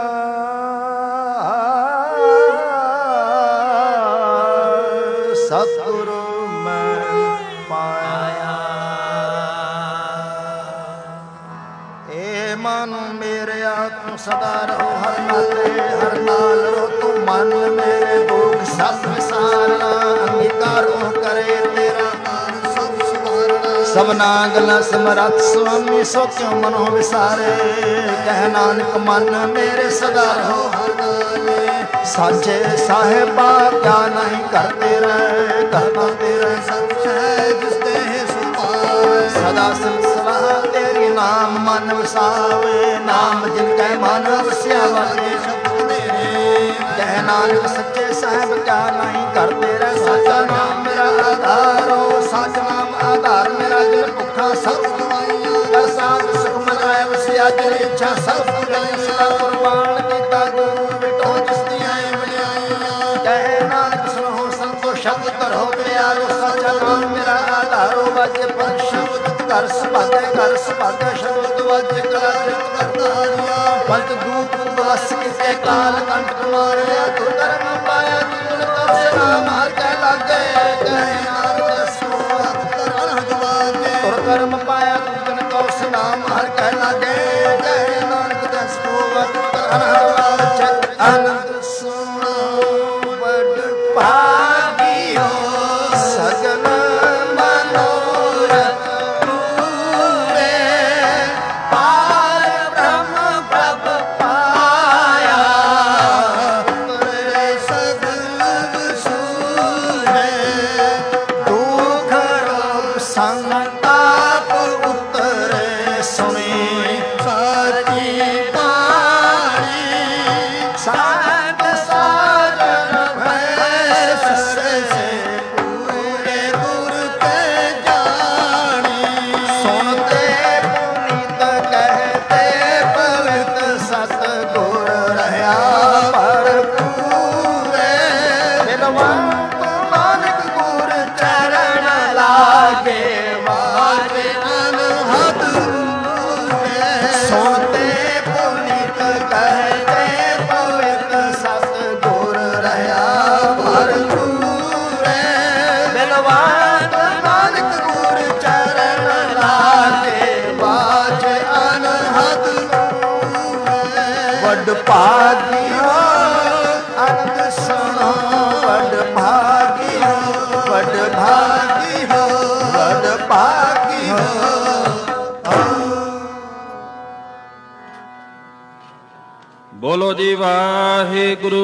ਸਤਿਗੁਰੂ ਮੈਂ ਪਾਇਆ। ਏ ਮਨ ਮੇਰਿਆ ਤੂੰ ਸਦਾ ਰਹੋ ਹਰ ਨਾਲੇ, ਹਰ ਨਾਲ ਰੋ ਤੂੰ ਮਨ ਮੇਰੇ ਦੁੱਖ ਸਭ ਵਿਸਾਰਨਾ। ਅੰਗੀਕਾਰ ਉਹ ਕਰੇ ਤੇਰਾ ਨਾਮ ਸਭ ਸੁਧਾਰਨਾ। ਸਭਨਾ ਗੱਲਾਂ ਸਮਰੱਥ ਸੁਆਮੀ ਸੋਚਿਓ ਮਨੋ ਵਿਸਾਰੇ। ਕਹਿ ਨਾਨਕ ਮਨ ਮੇਰੇ ਸਦਾ ਰਹੋ ਹਰ ਨਾਲੇ। ਸਾਚੇ ਸਾਹਿਬਾ ਕਿਆ ਨਹੀਂ ਕਰਦੇ ਰਹਿ, ਕਰਤਾ ਤੇਰਾ ਸਭ ਸਹਿਜ ਤੇ ਸੁਭਾਏ। ਸਦਾ ਸਿਲਸਿਲਾ ਤੇਰੀ ਨਾਮ ਮਨ ਵਸਾਵੇ। ਨਾਮ ਜਿਨ ਕੈ ਮਨ ਵਸਿਆ ਵਾਜੇ ਸ਼ਬਦ ਮੇਰੇ। ਕਹਿ ਨਾਨਕ ਸੱਚੇ ਸਾਹਿਬ ਕਿਆ ਨਹੀਂ ਕਰਦੇ ਰਹਿ। ਸਾਚਾ ਨਾਮ ਮੇਰਾ ਆਧਾਰੋ, ਸੱਚ ਨਾਮ ਆਧਾਰ ਮੇਰਾ। ਜਿਨ ਭੁੱਖਾ ਸਭ ਖਵਾਈਆਂ, ਕਰ ਸਾਧ ਸੁਖ ਮਨ ਆਏ ਵਸਿਆ। ਜਿਨ ਇੱਛਾ ਸਭ ਪੁਜਾਈਆਂ, ਸਦਾ ਕੁਰਬਾਨ ਕੀਤਾ ਗੁਰੂ ਵਿਟੋ ਜਿਸ ਦੀਆਂ ਵਡਿਆਈਆਂ। ਕਹਿ ਨਾਨਕ ਸੁਣੋ ਸੰਤੋ ਸ਼ਬਦ ਧਰੋ ਪਿਆਰੋ। ਸਾਚਾ ਨਾਮ ਮੇਰਾ ਆਧਾਰੋ, ਵਾਜੇ ਪਰ ਸ਼ਬਦ ਘਰ ਸੁਭਾਗੇ, ਘਰ ਸੁਭਾਗੇ ਸ਼ਬਦ ਵਾਜੇ। ਕਲਾ ਜਿਤ ਕਰਤਾਰੀਆ, ਪੰਜ ਦੂਤ ਬਸ ਕਿਤੇ ਕਾਲ ਕੰਟਕ ਮਾਰਿਆ। ਤੁਰ ਕਰਮ ਪਾਇਆ ਜੀਵਨ ਤਸੇ ਨਾਮ ਹਰ ਕੈ ਲਾਗੇ। ਕਹਿ ਨਾਨਕ ਸੁਣੋ ਧਰਨ ਹਗਵਾਨੇ। ਤੁਰ ਕਰਮ ਪਾਇਆ ਜੀਵਨ ਤਸੇ ਨਾਮ ਹਰ ਕੈ ਲਾਗੇ। ਕਹਿ ਨਾਨਕ ਦਸ ਕੋ ਧਰਨ ਹਗਵਾਨੇ। ਆਨੰਦ ਸੁਣੋ ਵਡ ਭਾਗਿਓ, ਸਗਲ ਮਨੋਰਥ ਪੂਰੇ। ਪਾਰ ਬ੍ਰਹਮ ਪ੍ਰਭ ਪਾਇਆ, ਤੁਰੇ ਸਗਲ ਵਸੂਰੇ। ਦੁਖ ਰੋਗ ਸੰਤਾਪ ਉਤਰੇ, ਸੁਣੀ ਸਾਚੀ ਬਾਣੀ। ਵੱਡ ਭਾਗੀ ਹੋ ਆਨੰਦ ਸੁਣੋ ਵੱਡ ਭਾਗੀ ਹੋ ਵੱਡ ਭਾਗੀ ਹੋ ਵੱਡ ਭਾਗੀ ਹੋ। ਬੋਲੋ ਜੀ ਵਾਹਿਗੁਰੂ।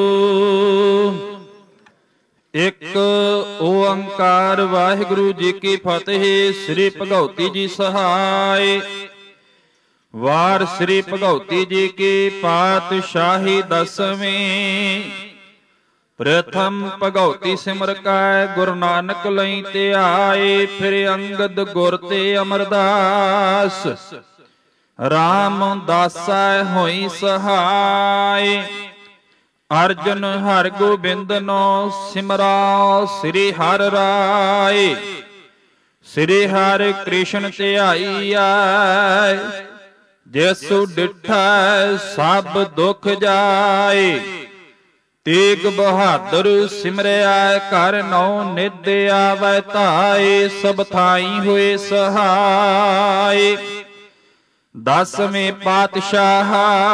ਇੱਕ ਓੰਕਾਰ ਵਾਹਿਗੁਰੂ ਜੀ ਕੀ ਫਤਿਹ। ਸ੍ਰੀ ਭਗਉਤੀ ਜੀ ਸਹਾਇ। ਵਾਰ ਸ੍ਰੀ ਭਗਉਤੀ ਜੀ ਕੀ ਪਾਤਸ਼ਾਹੀ ਦਸਵੀਂ। ਪ੍ਰਥਮ ਭਗਉਤੀ ਸਿਮਰ ਕੈ ਗੁਰੂ ਨਾਨਕ ਲਈ ਤੇ ਆਏ। ਫਿਰ ਅੰਗਦ ਗੁਰ ਤੇ ਅਮਰਦਾਸ ਰਾਮ ਦਾਸੈ ਹੋਈ ਸਹਾਇ। ਅਰਜਨ ਹਰਿ ਗੋਬਿੰਦ ਨੋ ਸਿਮਰਾ ਸ੍ਰੀ ਹਰਿ ਰਾਏ। ਸ੍ਰੀ ਹਰਿ ਕ੍ਰਿਸ਼ਨ ਧਿਆਈਐ ਜਿਸੁ ਡਿਠੈ ਸਭ ਦੁਖ ਜਾਏ। ਤੇਗ ਬਹਾਦਰ ਸਿਮਰਿਆ ਕਰ ਨੌ ਨਿਧ ਆਵੈ ਧਾਏ। ਸਭ ਥਾਈ ਹੋਏ ਸਹਾਇ। ਦਸਵੇਂ ਪਾਤਸ਼ਾਹ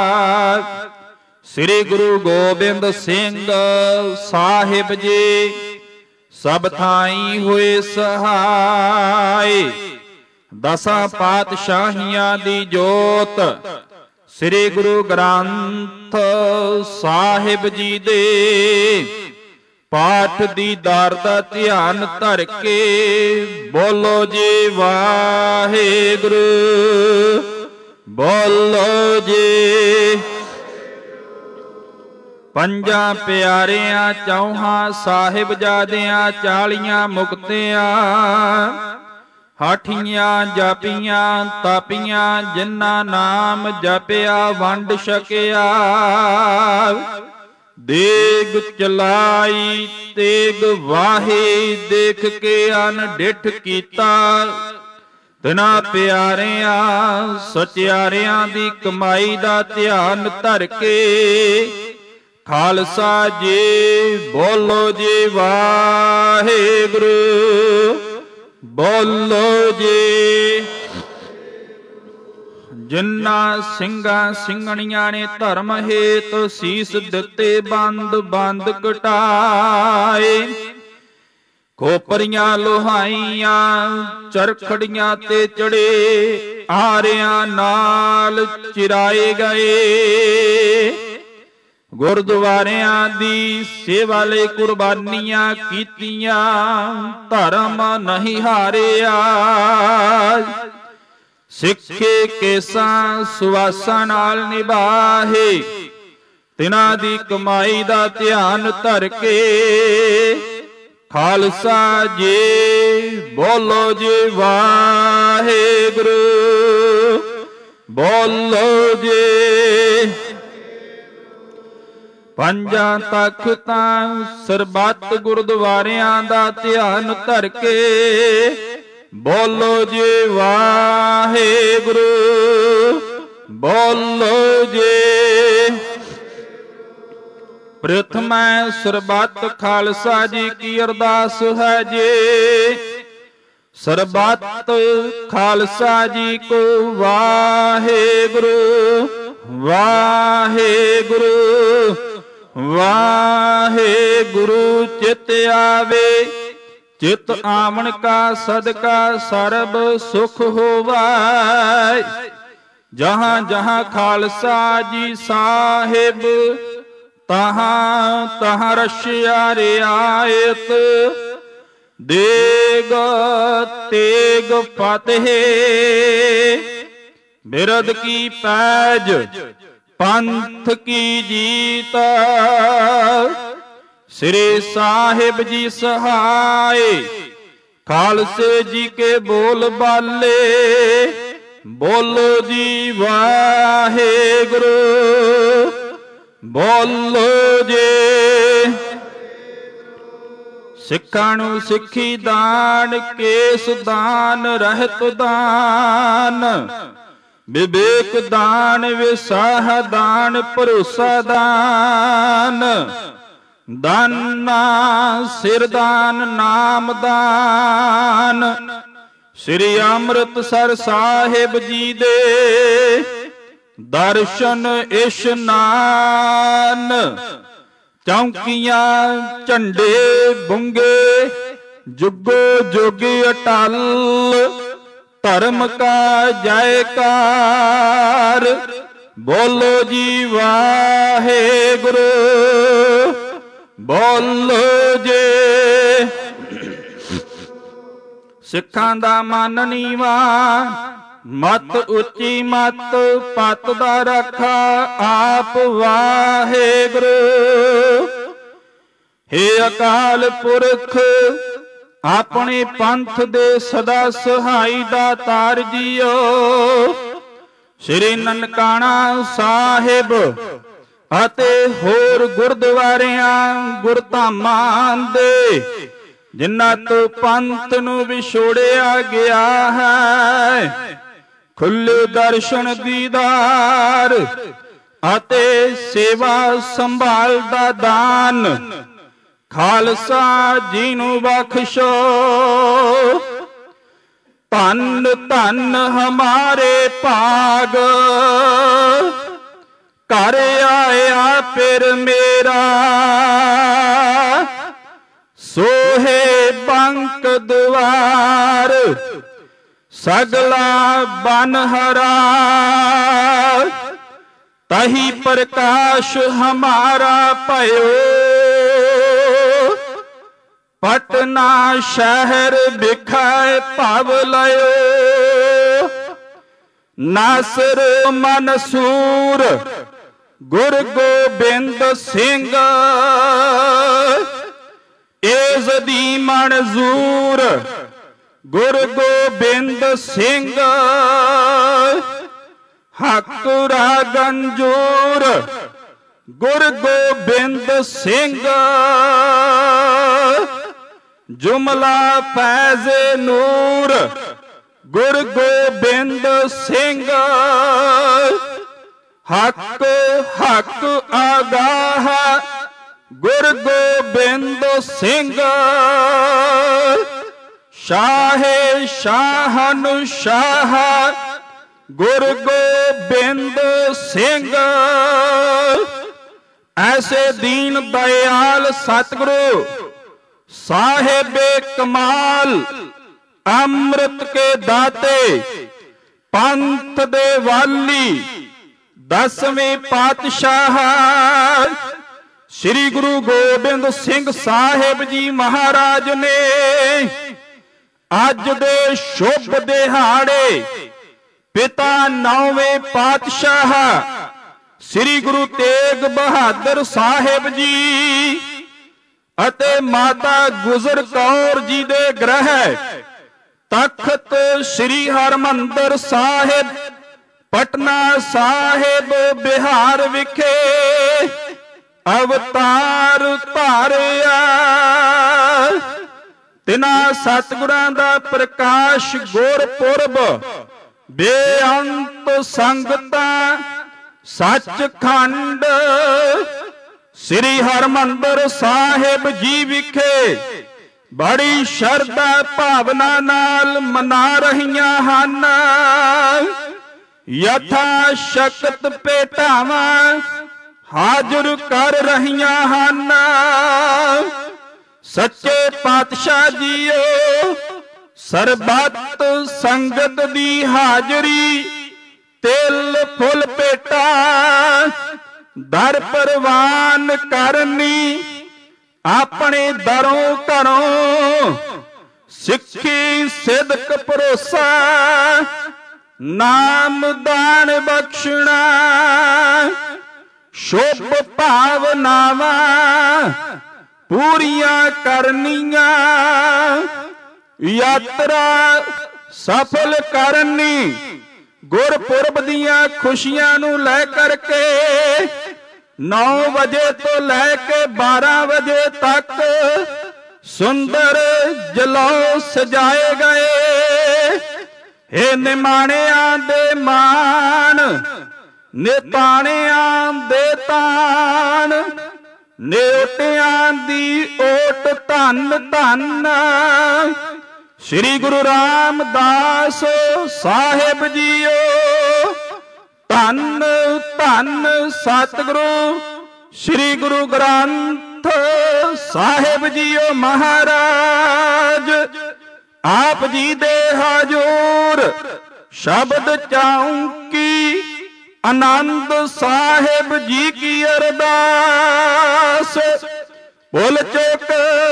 ਸ੍ਰੀ ਗੁਰੂ ਗੋਬਿੰਦ ਸਿੰਘ ਸਾਹਿਬ ਜੀ ਸਭ ਥਾਈ ਹੋਏ ਸਹਾਇ। ਦਸਾਂ ਪਾਤਸ਼ਾਹੀਆਂ ਦੀ ਜੋਤ ਸ੍ਰੀ ਗੁਰੂ ਗ੍ਰੰਥ ਸਾਹਿਬ ਜੀ ਦੇ ਪਾਠ ਦੀ ਦਾਰ ਦਾ ਧਿਆਨ ਧਰ ਕੇ ਬੋਲੋ ਜੀ ਵਾਹਿਗੁਰੂ। ਬੋਲੋ ਜੀ। ਪੰਜਾਂ ਪਿਆਰਿਆਂ ਚੌਹਾਂ ਸਾਹਿਬਜ਼ਾਦਿਆਂ ਚਾਲੀਆਂ ਮੁਕਤਿਆਂ ਹਾਠੀਆਂ ਜਾਪੀਆਂ ਤਾਪੀਆਂ ਜਿਨ੍ਹਾਂ ਨਾਮ ਜਪਿਆ ਵੰਡ ਛਕਿਆ। ਦੇਗ ਚਲਾਈ ਤੇਗ ਵਾਹੀ ਦੇਖ ਕੇ ਅਨਡਿਠ ਕੀਤਾ। ਤਿਨਾਂ ਪਿਆਰਿਆਂ ਸਚਿਆਰਿਆਂ ਦੀ ਕਮਾਈ ਦਾ ਧਿਆਨ ਧਰ ਕੇ ਖਾਲਸਾ ਜੀ ਬੋਲੋ ਜੀ ਵਾਹਿਗੁਰੂ। ਬੋਲੋ ਜੀ। ਜਿਨ੍ਹਾਂ ਸਿੰਘਾਂ ਸਿੰਘਣੀਆਂ ਨੇ ਧਰਮ ਹੇਤ ਸੀਸ ਦਿੱਤੇ ਬੰਦ ਬੰਦ ਕਟਾਏ। ਖੋਪਰੀਆਂ ਲੋਹਾਈਆਂ ਚਰਖੜੀਆਂ ਤੇ ਚੜੇ ਆਰਿਆਂ ਨਾਲ ਚਿਰਾਏ ਗਏ। ਗੁਰਦੁਆਰਿਆਂ ਦੀ ਸੇਵਾ ਲਈ ਕੁਰਬਾਨੀਆਂ ਕੀਤੀਆਂ ਧਰਮ ਨਹੀਂ ਹਾਰਿਆ। ਸਿੱਖੇ ਕੇਸਾਂ ਸੁਵਾਸਾਂ ਨਾਲ ਨਿਭਾਹੇ ਤਿਨਾਂ ਦੀ ਕਮਾਈ ਦਾ ਧਿਆਨ ਧਰ ਕੇ ਖਾਲਸਾ ਜੀ ਬੋਲੋ ਜੀ ਵਾਹਿਗੁਰੂ। ਬੋਲੋ ਜੀ। ਪੰਜਾਂ ਤਖਤਾਂ ਸਰਬੱਤ ਗੁਰਦੁਆਰਿਆਂ ਦਾ ਧਿਆਨ ਧਰ ਕੇ ਬੋਲੋ ਜੀ ਵਾਹਿਗੁਰੂ। ਬੋਲੋ ਜੀ। ਪ੍ਰਥਮੈ ਸਰਬੱਤ ਖਾਲਸਾ ਜੀ ਕੀ ਅਰਦਾਸ ਹੈ ਜੀ। ਸਰਬੱਤ ਖਾਲਸਾ ਜੀ ਕੋ ਵਾਹਿਗੁਰੂ ਵਾਹਿਗੁਰੂ ਵਾਹਿਗੁਰੂ। ਚਿਤ ਆਵੇ ਚਿਤ ਆਵਣ ਕਾ ਸਦਕਾ ਸਰਬ ਸੁਖ ਹੋਵੈ। ਜਹਾਂ ਜਹਾਂ ਖਾਲਸਾ ਜੀ ਸਾਹਿਬ ਤਹਾਂ ਤਹਾਂ ਰਸ਼ਿਆ ਰਿਆਇਤ। ਦੇਗ ਤੇਗ ਫਤਿਹ ਬਿਰਦ ਕੀ ਪੈਜ ਪੰਥ ਕੀ ਜੀਤ। ਸ੍ਰੀ ਸਾਹਿਬ ਜੀ ਸਹਾਇ ਖਾਲਸੇ ਜੀ ਕੇ ਬੋਲ ਬਾਲੇ। ਬੋਲੋ ਜੀ ਵਾਹਿਗੁਰੂ। ਬੋਲੋ ਜੀ। ਸਿੱਖਾਂ ਨੂੰ ਸਿੱਖੀ ਦਾਨ ਕੇਸ ਦਾਨ ਰਹਿਤ ਦਾਨ। ਵਿਵੇਕ ਦਾਨ ਵਿਸਾਹ ਦਾਨ ਭਰੋਸਾ ਦਾਨ। ਦਾਨਾ ਸਿਰ ਦਾਨ ਨਾਮ ਦਾਨ। ਸ੍ਰੀ ਅੰਮ੍ਰਿਤਸਰ ਸਾਹਿਬ ਜੀ ਦੇ ਦਰਸ਼ਨ ਇਸ਼ਨਾਨ। ਚੌਂਕੀਆਂ ਝੰਡੇ ਬੁੰਗੇ ਜੁਗੋ ਜੁਗ ਅਟਲ। ਧਰਮ ਕਾ ਜੈਕਾਰ ਬੋਲੋ ਜੀ ਵਾਹਿਗੁਰੂ ਬੋਲੋ ਜੇ। ਸਿੱਖਾਂ ਦਾ ਮਨ ਨੀਵਾ ਮਤ ਉੱਚੀ ਮਤ ਪਤ ਦਾ ਰਾਖਾ ਆਪ ਵਾਹਿਗੁਰੂ। ਹੇ ਅਕਾਲ ਪੁਰਖ ਆਪਣੇ ਪੰਥ ਦੇ ਸਦਾ ਸਹਾਈ ਦਾਤਾਰ ਜੀਓ। ਸ੍ਰੀ ਨਨਕਾਣਾ ਸਾਹਿਬ ਅਤੇ ਹੋਰ ਗੁਰਦੁਆਰਿਆਂ ਗੁਰਧਾਮਾਂ ਦੇ ਜਿਨ੍ਹਾਂ ਤੋਂ ਪੰਥ ਨੂੰ ਵਿਛੋੜਿਆ ਗਿਆ ਹੈ ਖੁੱਲੇ ਦਰਸ਼ਨ ਦੀਦਾਰ ਅਤੇ ਸੇਵਾ ਸੰਭਾਲ ਦਾ ਦਾਨ ਖਾਲਸਾ ਜੀ ਨੂੰ ਬਖਸ਼ੋ। ਧੰਨ ਧੰਨ ਹਮਾਰੇ ਭਾਗ ਘਰ ਆਇਆ ਫਿਰ ਮੇਰਾ। ਸੋਹੇ ਬੰਕ ਦੁਆਰ ਸਗਲਾ ਬਨ ਹਰਾ। ਤਹੀ ਪ੍ਰਕਾਸ਼ ਹਮਾਰਾ ਭਇਓ। ਪਟਨਾ ਸ਼ਹਿਰ ਬਿਖਾਏ ਭਵ ਲਇਓ। ਨਾਸਰ ਮਨਸੂਰ ਗੁਰ ਗੋਬਿੰਦ ਸਿੰਘ ਏਜ਼ ਦੀ ਮਨਜ਼ੂਰ ਗੁਰ ਗੋਬਿੰਦ ਸਿੰਘ। ਹੱਕ ਰਾਗੰਜੂਰ ਗੁਰ ਗੋਬਿੰਦ ਸਿੰਘ। ਜੁਮਲਾ ਫੈਜ਼ ਨੂਰ ਗੁਰ ਗੋਬਿੰਦ ਸਿੰਘ। ਹੱਕ ਹੱਕ ਆਗਾਹ ਗੁਰ ਗੋਬਿੰਦ ਸਿੰਘ। ਸ਼ਾਹੇ ਸ਼ਾਹਨਸ਼ਾਹ ਗੁਰ ਗੋਬਿੰਦ ਸਿੰਘ। ਐਸੇ ਦੀਨ ਦਇਆਲ ਸਤਿਗੁਰੂ ਸਾਹਿਬੇ ਕਮਾਲ ਅੰਮ੍ਰਿਤ ਕੇ ਦਾਤੇ ਪੰਥ ਦੇ ਵਾਲੀ ਦਸਵੇਂ ਪਾਤਸ਼ਾਹ ਸ੍ਰੀ ਗੁਰੂ ਗੋਬਿੰਦ ਸਿੰਘ ਸਾਹਿਬ ਜੀ ਮਹਾਰਾਜ ਨੇ ਅੱਜ ਦੇ ਸ਼ੁਭ ਦਿਹਾੜੇ ਪਿਤਾ ਨੌਵੇਂ ਪਾਤਸ਼ਾਹ ਸ੍ਰੀ ਗੁਰੂ ਤੇਗ ਬਹਾਦਰ ਸਾਹਿਬ ਜੀ ਅਤੇ ਮਾਤਾ ਗੁਜਰ ਕੌਰ ਜੀ ਦੇ ਗ੍ਰਹਿ ਤਖਤ ਸ੍ਰੀ ਹਰਿਮੰਦਰ ਸਾਹਿਬ ਪਟਨਾ ਸਾਹਿਬ ਬਿਹਾਰ ਵਿਖੇ ਅਵਤਾਰ ਧਾਰਿਆ। ਤਿਨਾਂ ਸਤਿਗੁਰਾਂ ਦਾ ਪ੍ਰਕਾਸ਼ ਗੁਰਪੁਰਬ ਬੇਅੰਤ ਸੰਗਤਾਂ ਸੱਚਖੰਡ ਸ੍ਰੀ ਹਰਿਮੰਦਰ ਸਾਹਿਬ ਜੀ ਵਿਖੇ ਬੜੀ ਸ਼ਰਧਾ ਭਾਵਨਾ ਨਾਲ ਮਨਾ ਰਹੀਆਂ ਹਨ। ਯਥਾ ਸ਼ਕਤ ਭੇਟਾਵਾਂ ਹਾਜ਼ਰ ਕਰ ਰਹੀਆਂ ਹਨ। ਸੱਚੇ ਪਾਤਸ਼ਾਹ ਜੀਓ ਸਰਬੱਤ ਸੰਗਤ ਦੀ ਹਾਜ਼ਰੀ ਤਿਲ ਫੁੱਲ ਭੇਟਾ ਦਰ ਪ੍ਰਵਾਨ ਕਰਨੀ। ਆਪਣੇ ਦਰੋਂ ਘਰੋਂ ਸਿੱਖੀ ਸਿਦਕ ਭਰੋਸਾ ਨਾਮ ਦਾਨ ਬਖਸ਼ਣਾ। ਸ਼ੁਭ ਭਾਵਨਾਵਾਂ ਪੂਰੀਆਂ ਕਰਨੀਆਂ। ਯਾਤਰਾ ਸਫਲ ਕਰਨੀ। ਗੁਰਪੁਰਬ ਦੀਆਂ ਖੁਸ਼ੀਆਂ ਨੂੰ ਲੈ ਕਰਕੇ ਨੌ ਵਜੇ ਤੋਂ ਲੈ ਕੇ ਬਾਰਾਂ ਵਜੇ ਤੱਕ ਸੁੰਦਰ ਜਲੌ ਸਜਾਏ ਗਏ। ਇਹ ਨਿਮਾਣਿਆਂ ਦੇ ਮਾਣ ਨਿਤਾਣਿਆਂ ਦੇ ਤਾਣ ਨੇਟਿਆਂ ਦੀ ਓਟ ਧੰਨ ਧੰਨ ਸ੍ਰੀ ਗੁਰੂ ਰਾਮਦਾਸ ਸਾਹਿਬ ਜੀਓ। ਧੰਨ ਧੰਨ ਸਤਿਗੁਰੂ ਸ੍ਰੀ ਗੁਰੂ ਗ੍ਰੰਥ ਸਾਹਿਬ ਜੀਓ ਮਹਾਰਾਜ। ਆਪ ਜੀ ਦੇ ਹਜੂਰ ਸ਼ਬਦ ਚਾਉਂਕੀ ਆਨੰਦ ਸਾਹਿਬ ਜੀ ਕੀ ਅਰਦਾਸ। ਭੁੱਲ ਚੁੱਕ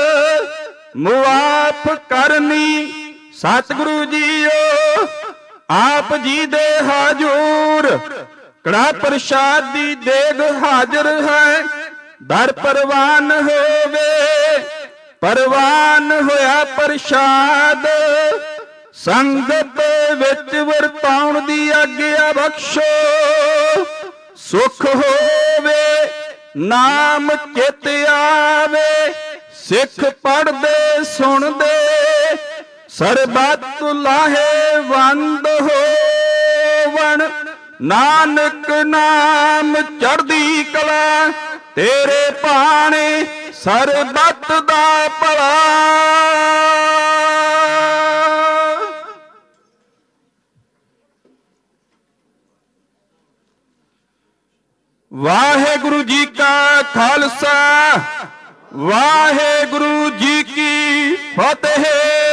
ਮੁਆਫ ਕਰਨੀ ਸਤਿਗੁਰੂ ਜੀਓ। ਆਪ ਜੀ ਦੇ ਹਜੂਰ ਕੜਾ ਪ੍ਰਸ਼ਾਦ ਦੀ ਦੇਗ ਹਾਜ਼ਰ ਹੈ। ਦਰ ਪ੍ਰਵਾਨ ਹੋਵੇ ਪ੍ਰਵਾਨ ਹੋਇਆ ਪ੍ਰਸ਼ਾਦ। ਸੰਗਤ ਵਿੱਚ ਵਰਤਾਉਣ ਦੀ ਆਗਿਆ ਬਖਸ਼ੋ। ਸੁਖ ਹੋਵੇ ਨਾਮ ਚਿਤ ਆਵੇ। ਸਿੱਖ ਪੜ੍ਹਦੇ ਸੁਣਦੇ ਸਰਬੱਤ ਲਾਹੇਵੰਦ ਹੋਵਣ। ਨਾਨਕ ਨਾਮ ਚੜ੍ਹਦੀ ਕਲਾ ਤੇਰੇ ਭਾਣੇ ਸਰਬੱਤ ਦਾ ਭਲਾ। ਵਾਹਿਗੁਰੂ ਜੀ ਕਾ ਖਾਲਸਾ ਵਾਹਿਗੁਰੂ ਜੀ ਕੀ ਫਤਿਹ।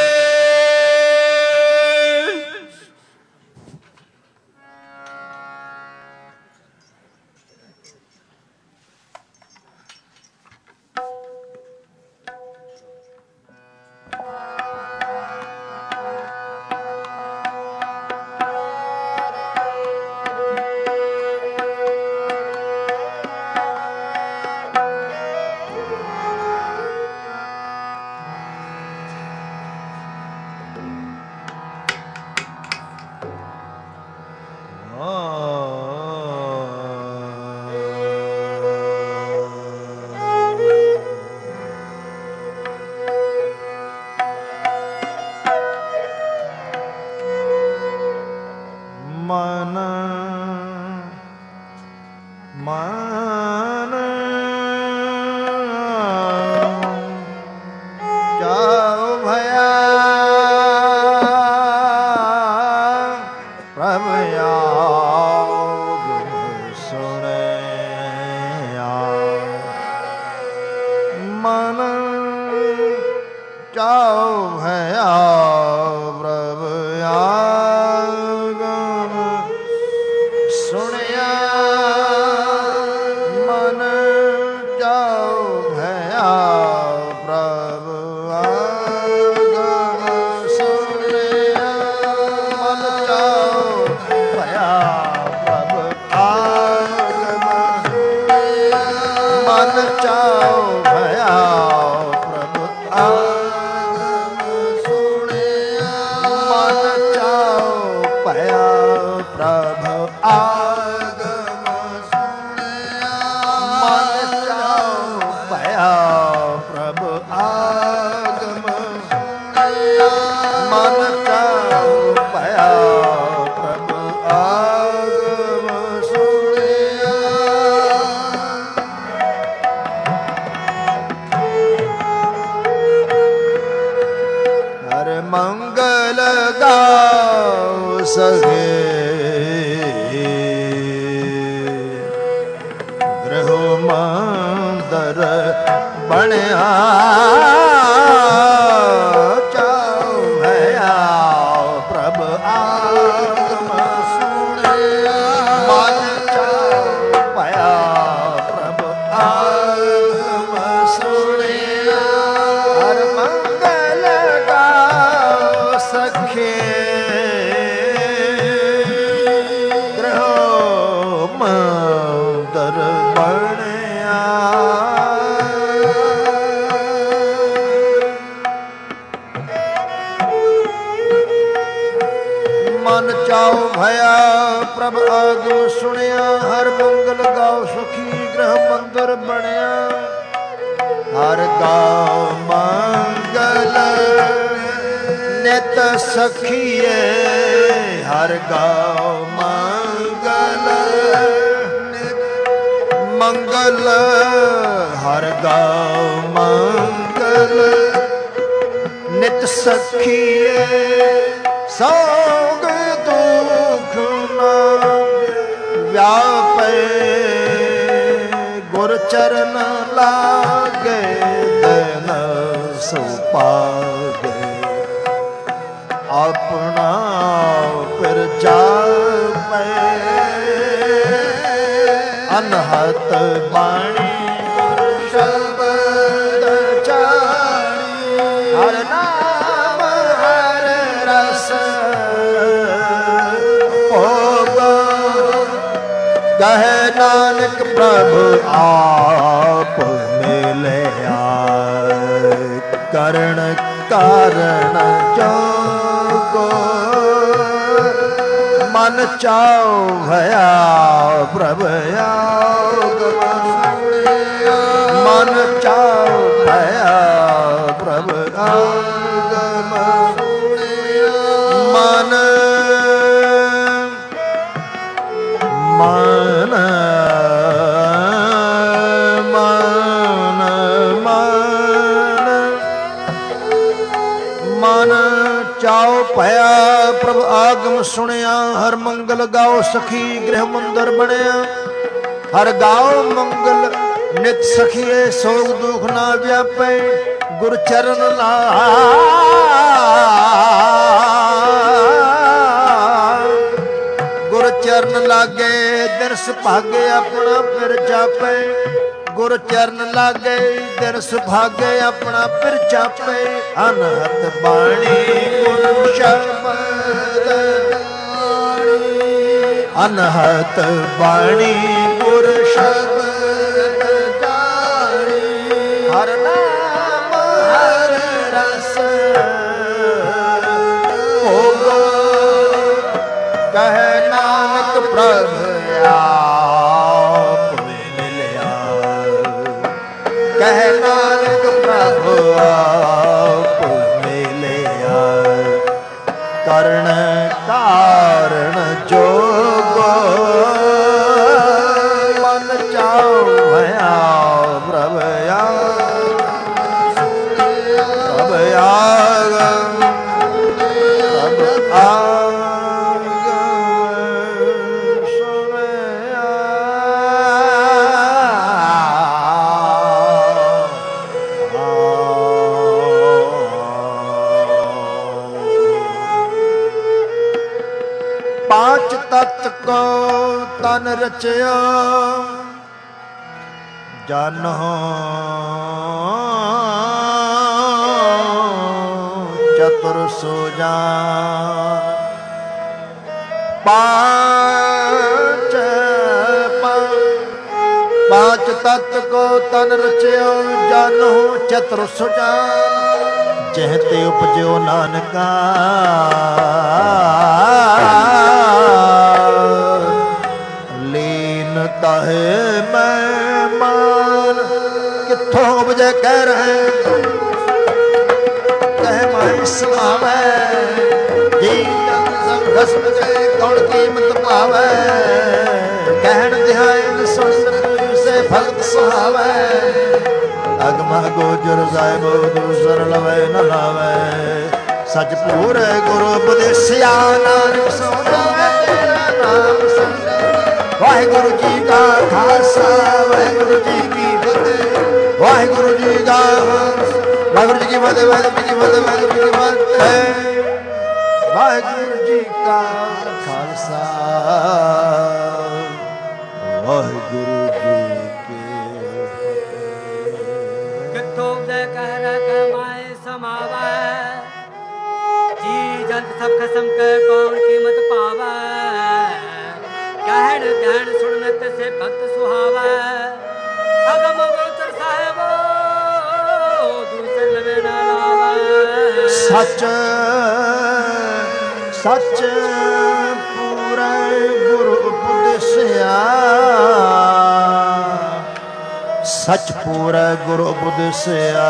ਮਨ ਮਨ ਜਾਉ ਭਇਆ ਪ੍ਰਭ ਆਗ ਸੁਣਿਆ। ਮਨ ਜਾਉ ਭਇਆ ਪ੍ਰਭ ਸੁਣਿਆ। ਮਨ ਜਾਉ ਭਇਆ ਪ੍ਰਭ ਆਗਮ ਸੁਣਿਆ। ਮਨ ਜਾਉ ਭਇਆ ਪ੍ਰਭ ਆਗਮ ਸੁਣਿਆ। ਮਨ ਜਾਉ ਭਇਆ ਪ੍ਰਭ ਆਗਮ ਸੁਣਿਆ। ਮਨ ਜਾਉ ਭਇਆ ਪ੍ਰਭ ਆਗਮ ਸੁਣਿਆ। ਮਨ ਜਾਉ ਭਇਆ ਪ੍ਰਭ ਆਗਮ ਸੁਣਿਆ। ਮਨ ਜਾਉ ਭਇਆ ਪ੍ਰਭ ਆਗਮ ਸੁਣਿਆ। ਹਰ ਮੰਗਲ ਗਾਉ ਸਗੇ ਮੰਦਰ ਬਣਿਆ। ਚਾਉ ਭਇਆ ਪ੍ਰਭ ਆਗਮ ਸੁਣਿਆ। ਮਨ ਚਾਉ ਭਇਆ ਪ੍ਰਭ ਆਗਮ ਸੁਣਿਆ। ਹਰ ਮੰਗਲ ਗਾਉ ਸਖੇ ਗ੍ਰਹੋ ਮੰਦਰ ਬਣਿਆ। ਮਨ ਚਾਉ ਭਇਆ ਪ੍ਰਭ ਆਗਮ ਸੁਣਿਆ। ਹਰ ਮੰਗਲ ਗਾਉ ਸੁਖੀ ਗ੍ਰਹ ਮੰਦਰ ਬਣਿਆ। ਹਰ ਗਾਉ ਮੰਗਲ ਨਿਤ ਸਖੀਏ। ਹਰ ਗਾਉ ਮੰਗਲ ਮੰਗਲ। ਹਰ ਗਾਉ ਮੰਗਲ ਨਿਤ ਸਖੀਏ। ਸੋਗ ਦੁਖ ਨਾ ਜਾਪੇ ਗੁਰ ਚਰਨ ਲਾਗੇ ਦਿਨ ਸੁਭਾਗੇ ਆਪਣਾ ਫਿਰ ਜਾਪੇ ਅਨਹਤ ਬਾਣੀ ਗੁਰ ਸ਼ਬਦ ਚਾਰੀ ਹਰ ਨਾਮ ਹਰ ਰਸ ਕਹੇ ਨਾਨਕ ਪ੍ਰਭ ਆਪ ਮਿਲਿਆ ਕਰਨ ਕਾਰਨ ਜੋਗੋ ਮਨ ਚਾਉ ਭਇਆ ਪ੍ਰਭ ਆਗ ਮਨ ਚਾਉ ਭਇਆ ਪ੍ਰਭ ਆਗਮ ਮਨ ਮਨ ਮਨ ਮਨ ਮਨ ਚਾਉ ਭਇਆ ਪ੍ਰਭ ਆਗਮ ਸੁਣਿਆ ਹਰ ਮੰਗਲ ਗਾਓ ਸਖੀ ਗ੍ਰਹਿ ਮੰਦਰ ਬਣਿਆ ਹਰ ਗਾਓ ਮੰਗਲ ਨਿਤ ਸਖੀਏ ਸੋਗ ਦੁਖ ਨਾ ਵਿਆਪੇ ਗੁਰ ਚਰਨ ਲਾ ਗੁਰ ਚਰਨ ਲਾਗੇ ਦਿਨ ਸੁਭਾਗੇ ਆਪਣਾ ਫਿਰ ਜਾਪੇ ਗੁਰ ਚਰਨ ਲਾਗੇ ਦਿਨ ਸੁਭਾਗੇ ਆਪਣਾ ਫਿਰ ਜਾਪੇ ਅਨਹਤ ਬਾਣੀ ਗੁਰ ਸ਼ਬਦ ਅਨਹਤ ਬਾਣੀ ਗੁਰ ਸ਼ਬਦ ਜਾਣੀ ਹਰ ਨਾਮ ਹਰ ਰਸ ਭੋਗੋ ਕਹੇ ਨਾਨਕ ਪ੍ਰਭ ਆਪ ਮਿਲਿਆ ਕਹੇ ਨਾਨਕ ਪ੍ਰਭ ਆਪ ਮਿਲਿਆ ਕਰਨ ਕਾਰਨ ਜੋਗੋ ਮਨ ਚਾਉ ਭਇਆ ਪ੍ਰਭ ਆ ਪ੍ਰਭ ਆਗਮ ਪ੍ਰਭ ਆਗਮ ਪਾਂਚ ਤਤ ਕੋ ਤਨ ਰਚਿਆ ਜਨ ਚਤੁਰ ਸੋਜਾ ਪਾਂਚ ਪਾਂਚ ਤਤ ਕੋ ਤਨ ਰਚਿਆ ਜਨ ਚਤੁਰ ਸੋਜਾ ਜਹ ਤੇ ਉਪਜਿਓ ਨਾਨਕਾ ਲੀਨ ਤਾਹੇ ਮੈਂ ਮਾਨ ਕਿੱਥੋਂ ਉਪਜੇ ਕਹਿ ਰਹੇ ਕਹਿ ਮਾਈ ਸਮਾਵੈ ਜੀ ਸਭ ਖਸਮ ਜੇ ਕੌਣ ਕੀਮਤ ਪਾਵੈ ਕਹਿਣ ਦਿਹਾਇ ਸੁਣ ਸੇ ਭਗਤ ਸੁਹਾਵੈ ਅਗਮਾ ਗੋਚਰ ਸਾਹਿਬੋ ਦੂਸਰ ਲਵੈ ਨ ਲਾਵੈ ਸਚ ਪੂਰੇ ਗੁਰੂ ਉਪਦੇਸਿਆ ਨਾਨਕ ਸੋਨਾਵੈ ਤੇਰਾ ਨਾਮ ਸੰਗ ਵਾਹਿਗੁਰੂ ਜੀ ਕਾ ਖਾਲਸਾ ਵਾਹਿਗੁਰੂ ਜੀ ਕੀ ਫਤਿਹ ਵਾਹਿਗੁਰੂ ਜੀ ਦਾ ਵਾਹਿਗੁਰੂ ਜੀ ਕੀ ਫਤਿਹ ਵਾਹਿਗੁਰੂ ਜੀ ਕੀ ਫਤਿਹ ਵਾਹਿਗੁਰੂ ਜੀ ਕੀ ਫਤਿਹ ਵਾਹਿਗੁਰੂ ਜੀ ਕਾ ਖਾਲਸਾ ਵਾਹਿਗੁਰੂ ਜੀ ਸਭ ਖਸਮ ਕੈ ਕੌਣ ਕੀਮਤ ਪਾਵੈ ਕਹਿਣ ਕਹਿਣ ਸੁਣਨ ਤੇ ਭਗਤ ਸੁਹਾਵੈ ਅਗਮ ਗੋਚਰ ਸਾਹਿਬੋ ਦੂਸਰ ਲਵੇ ਨਾ ਲਾਵੈ ਸੱਚ ਸੱਚ ਪੂਰੇ ਗੁਰੂ ਉਪਦੇਸਿਆ ਸੱਚ ਪੂਰੇ ਗੁਰੂ ਉਪਦੇਸਿਆ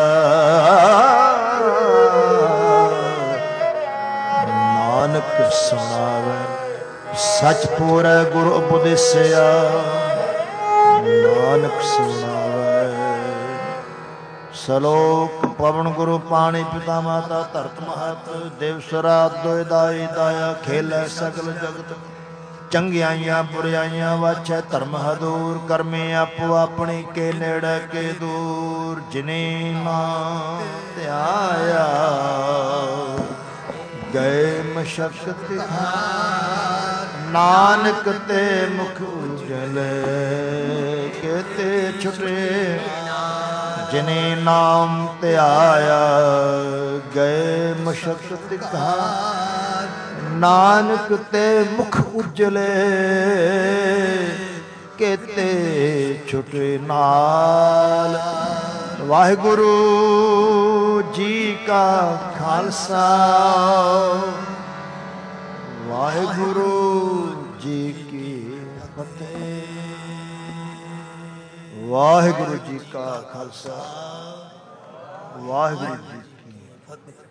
ਨਾਨਕ ਸੁਣਾਵੇ ਸੱਚ ਪੂਰੇ ਗੁਰੂ ਉਪਦੇਸਿਆ ਨਾਨਕ ਸੁਣਾਵੇ ਸਲੋਕ ਪਵਨ ਗੁਰੂ ਪਾਣੀ ਪਿਤਾ ਮਾਤਾ ਧਰਤ ਮਹਤ ਦੇਵ ਸਰਾ ਦੋਇ ਦਾਈ ਦਾਇਆ ਖੇਲੇ ਸਗਲ ਜਗਤ ਚੰਗਿਆਈਆਂ ਬੁਰਾਈਆਂ ਵਾਛੈ ਧਰਮ ਹਦੂਰ ਕਰਮੇ ਆਪੋ ਆਪਣੀ ਕੇ ਨੇੜੇ ਕੇ ਦੂਰ ਜਿਨੇ ਨਾਮ ਧਿਆਇਆ ਗਏ ਮਸ਼ਕਤ ਨਾਨਕ ਤੇ ਮੁਖ ਉਜਲੇ ਕੇਤੇ ਛੁਟੇ ਜਿਨੇ ਨਾਮ ਧਿਆਇਆ ਗਏ ਮਸ਼ਕਤ ਘਾਰ ਨਾਨਕ ਤੇ ਮੁਖ ਉਜਲੇ ਕੇਤੇ ਛੁਟੇ ਨਾਲ। ਵਾਹਿਗੁਰੂ ਜੀ ਕਾ ਖਾਲਸਾ ਵਾਹਿਗੁਰੂ ਜੀ ਕੀ ਫਤਿਹ। ਵਾਹਿਗੁਰੂ ਜੀ ਕਾ ਖਾਲਸਾ ਵਾਹਿਗੁਰੂ ਜੀ ਕੀ ਫਤਿਹ।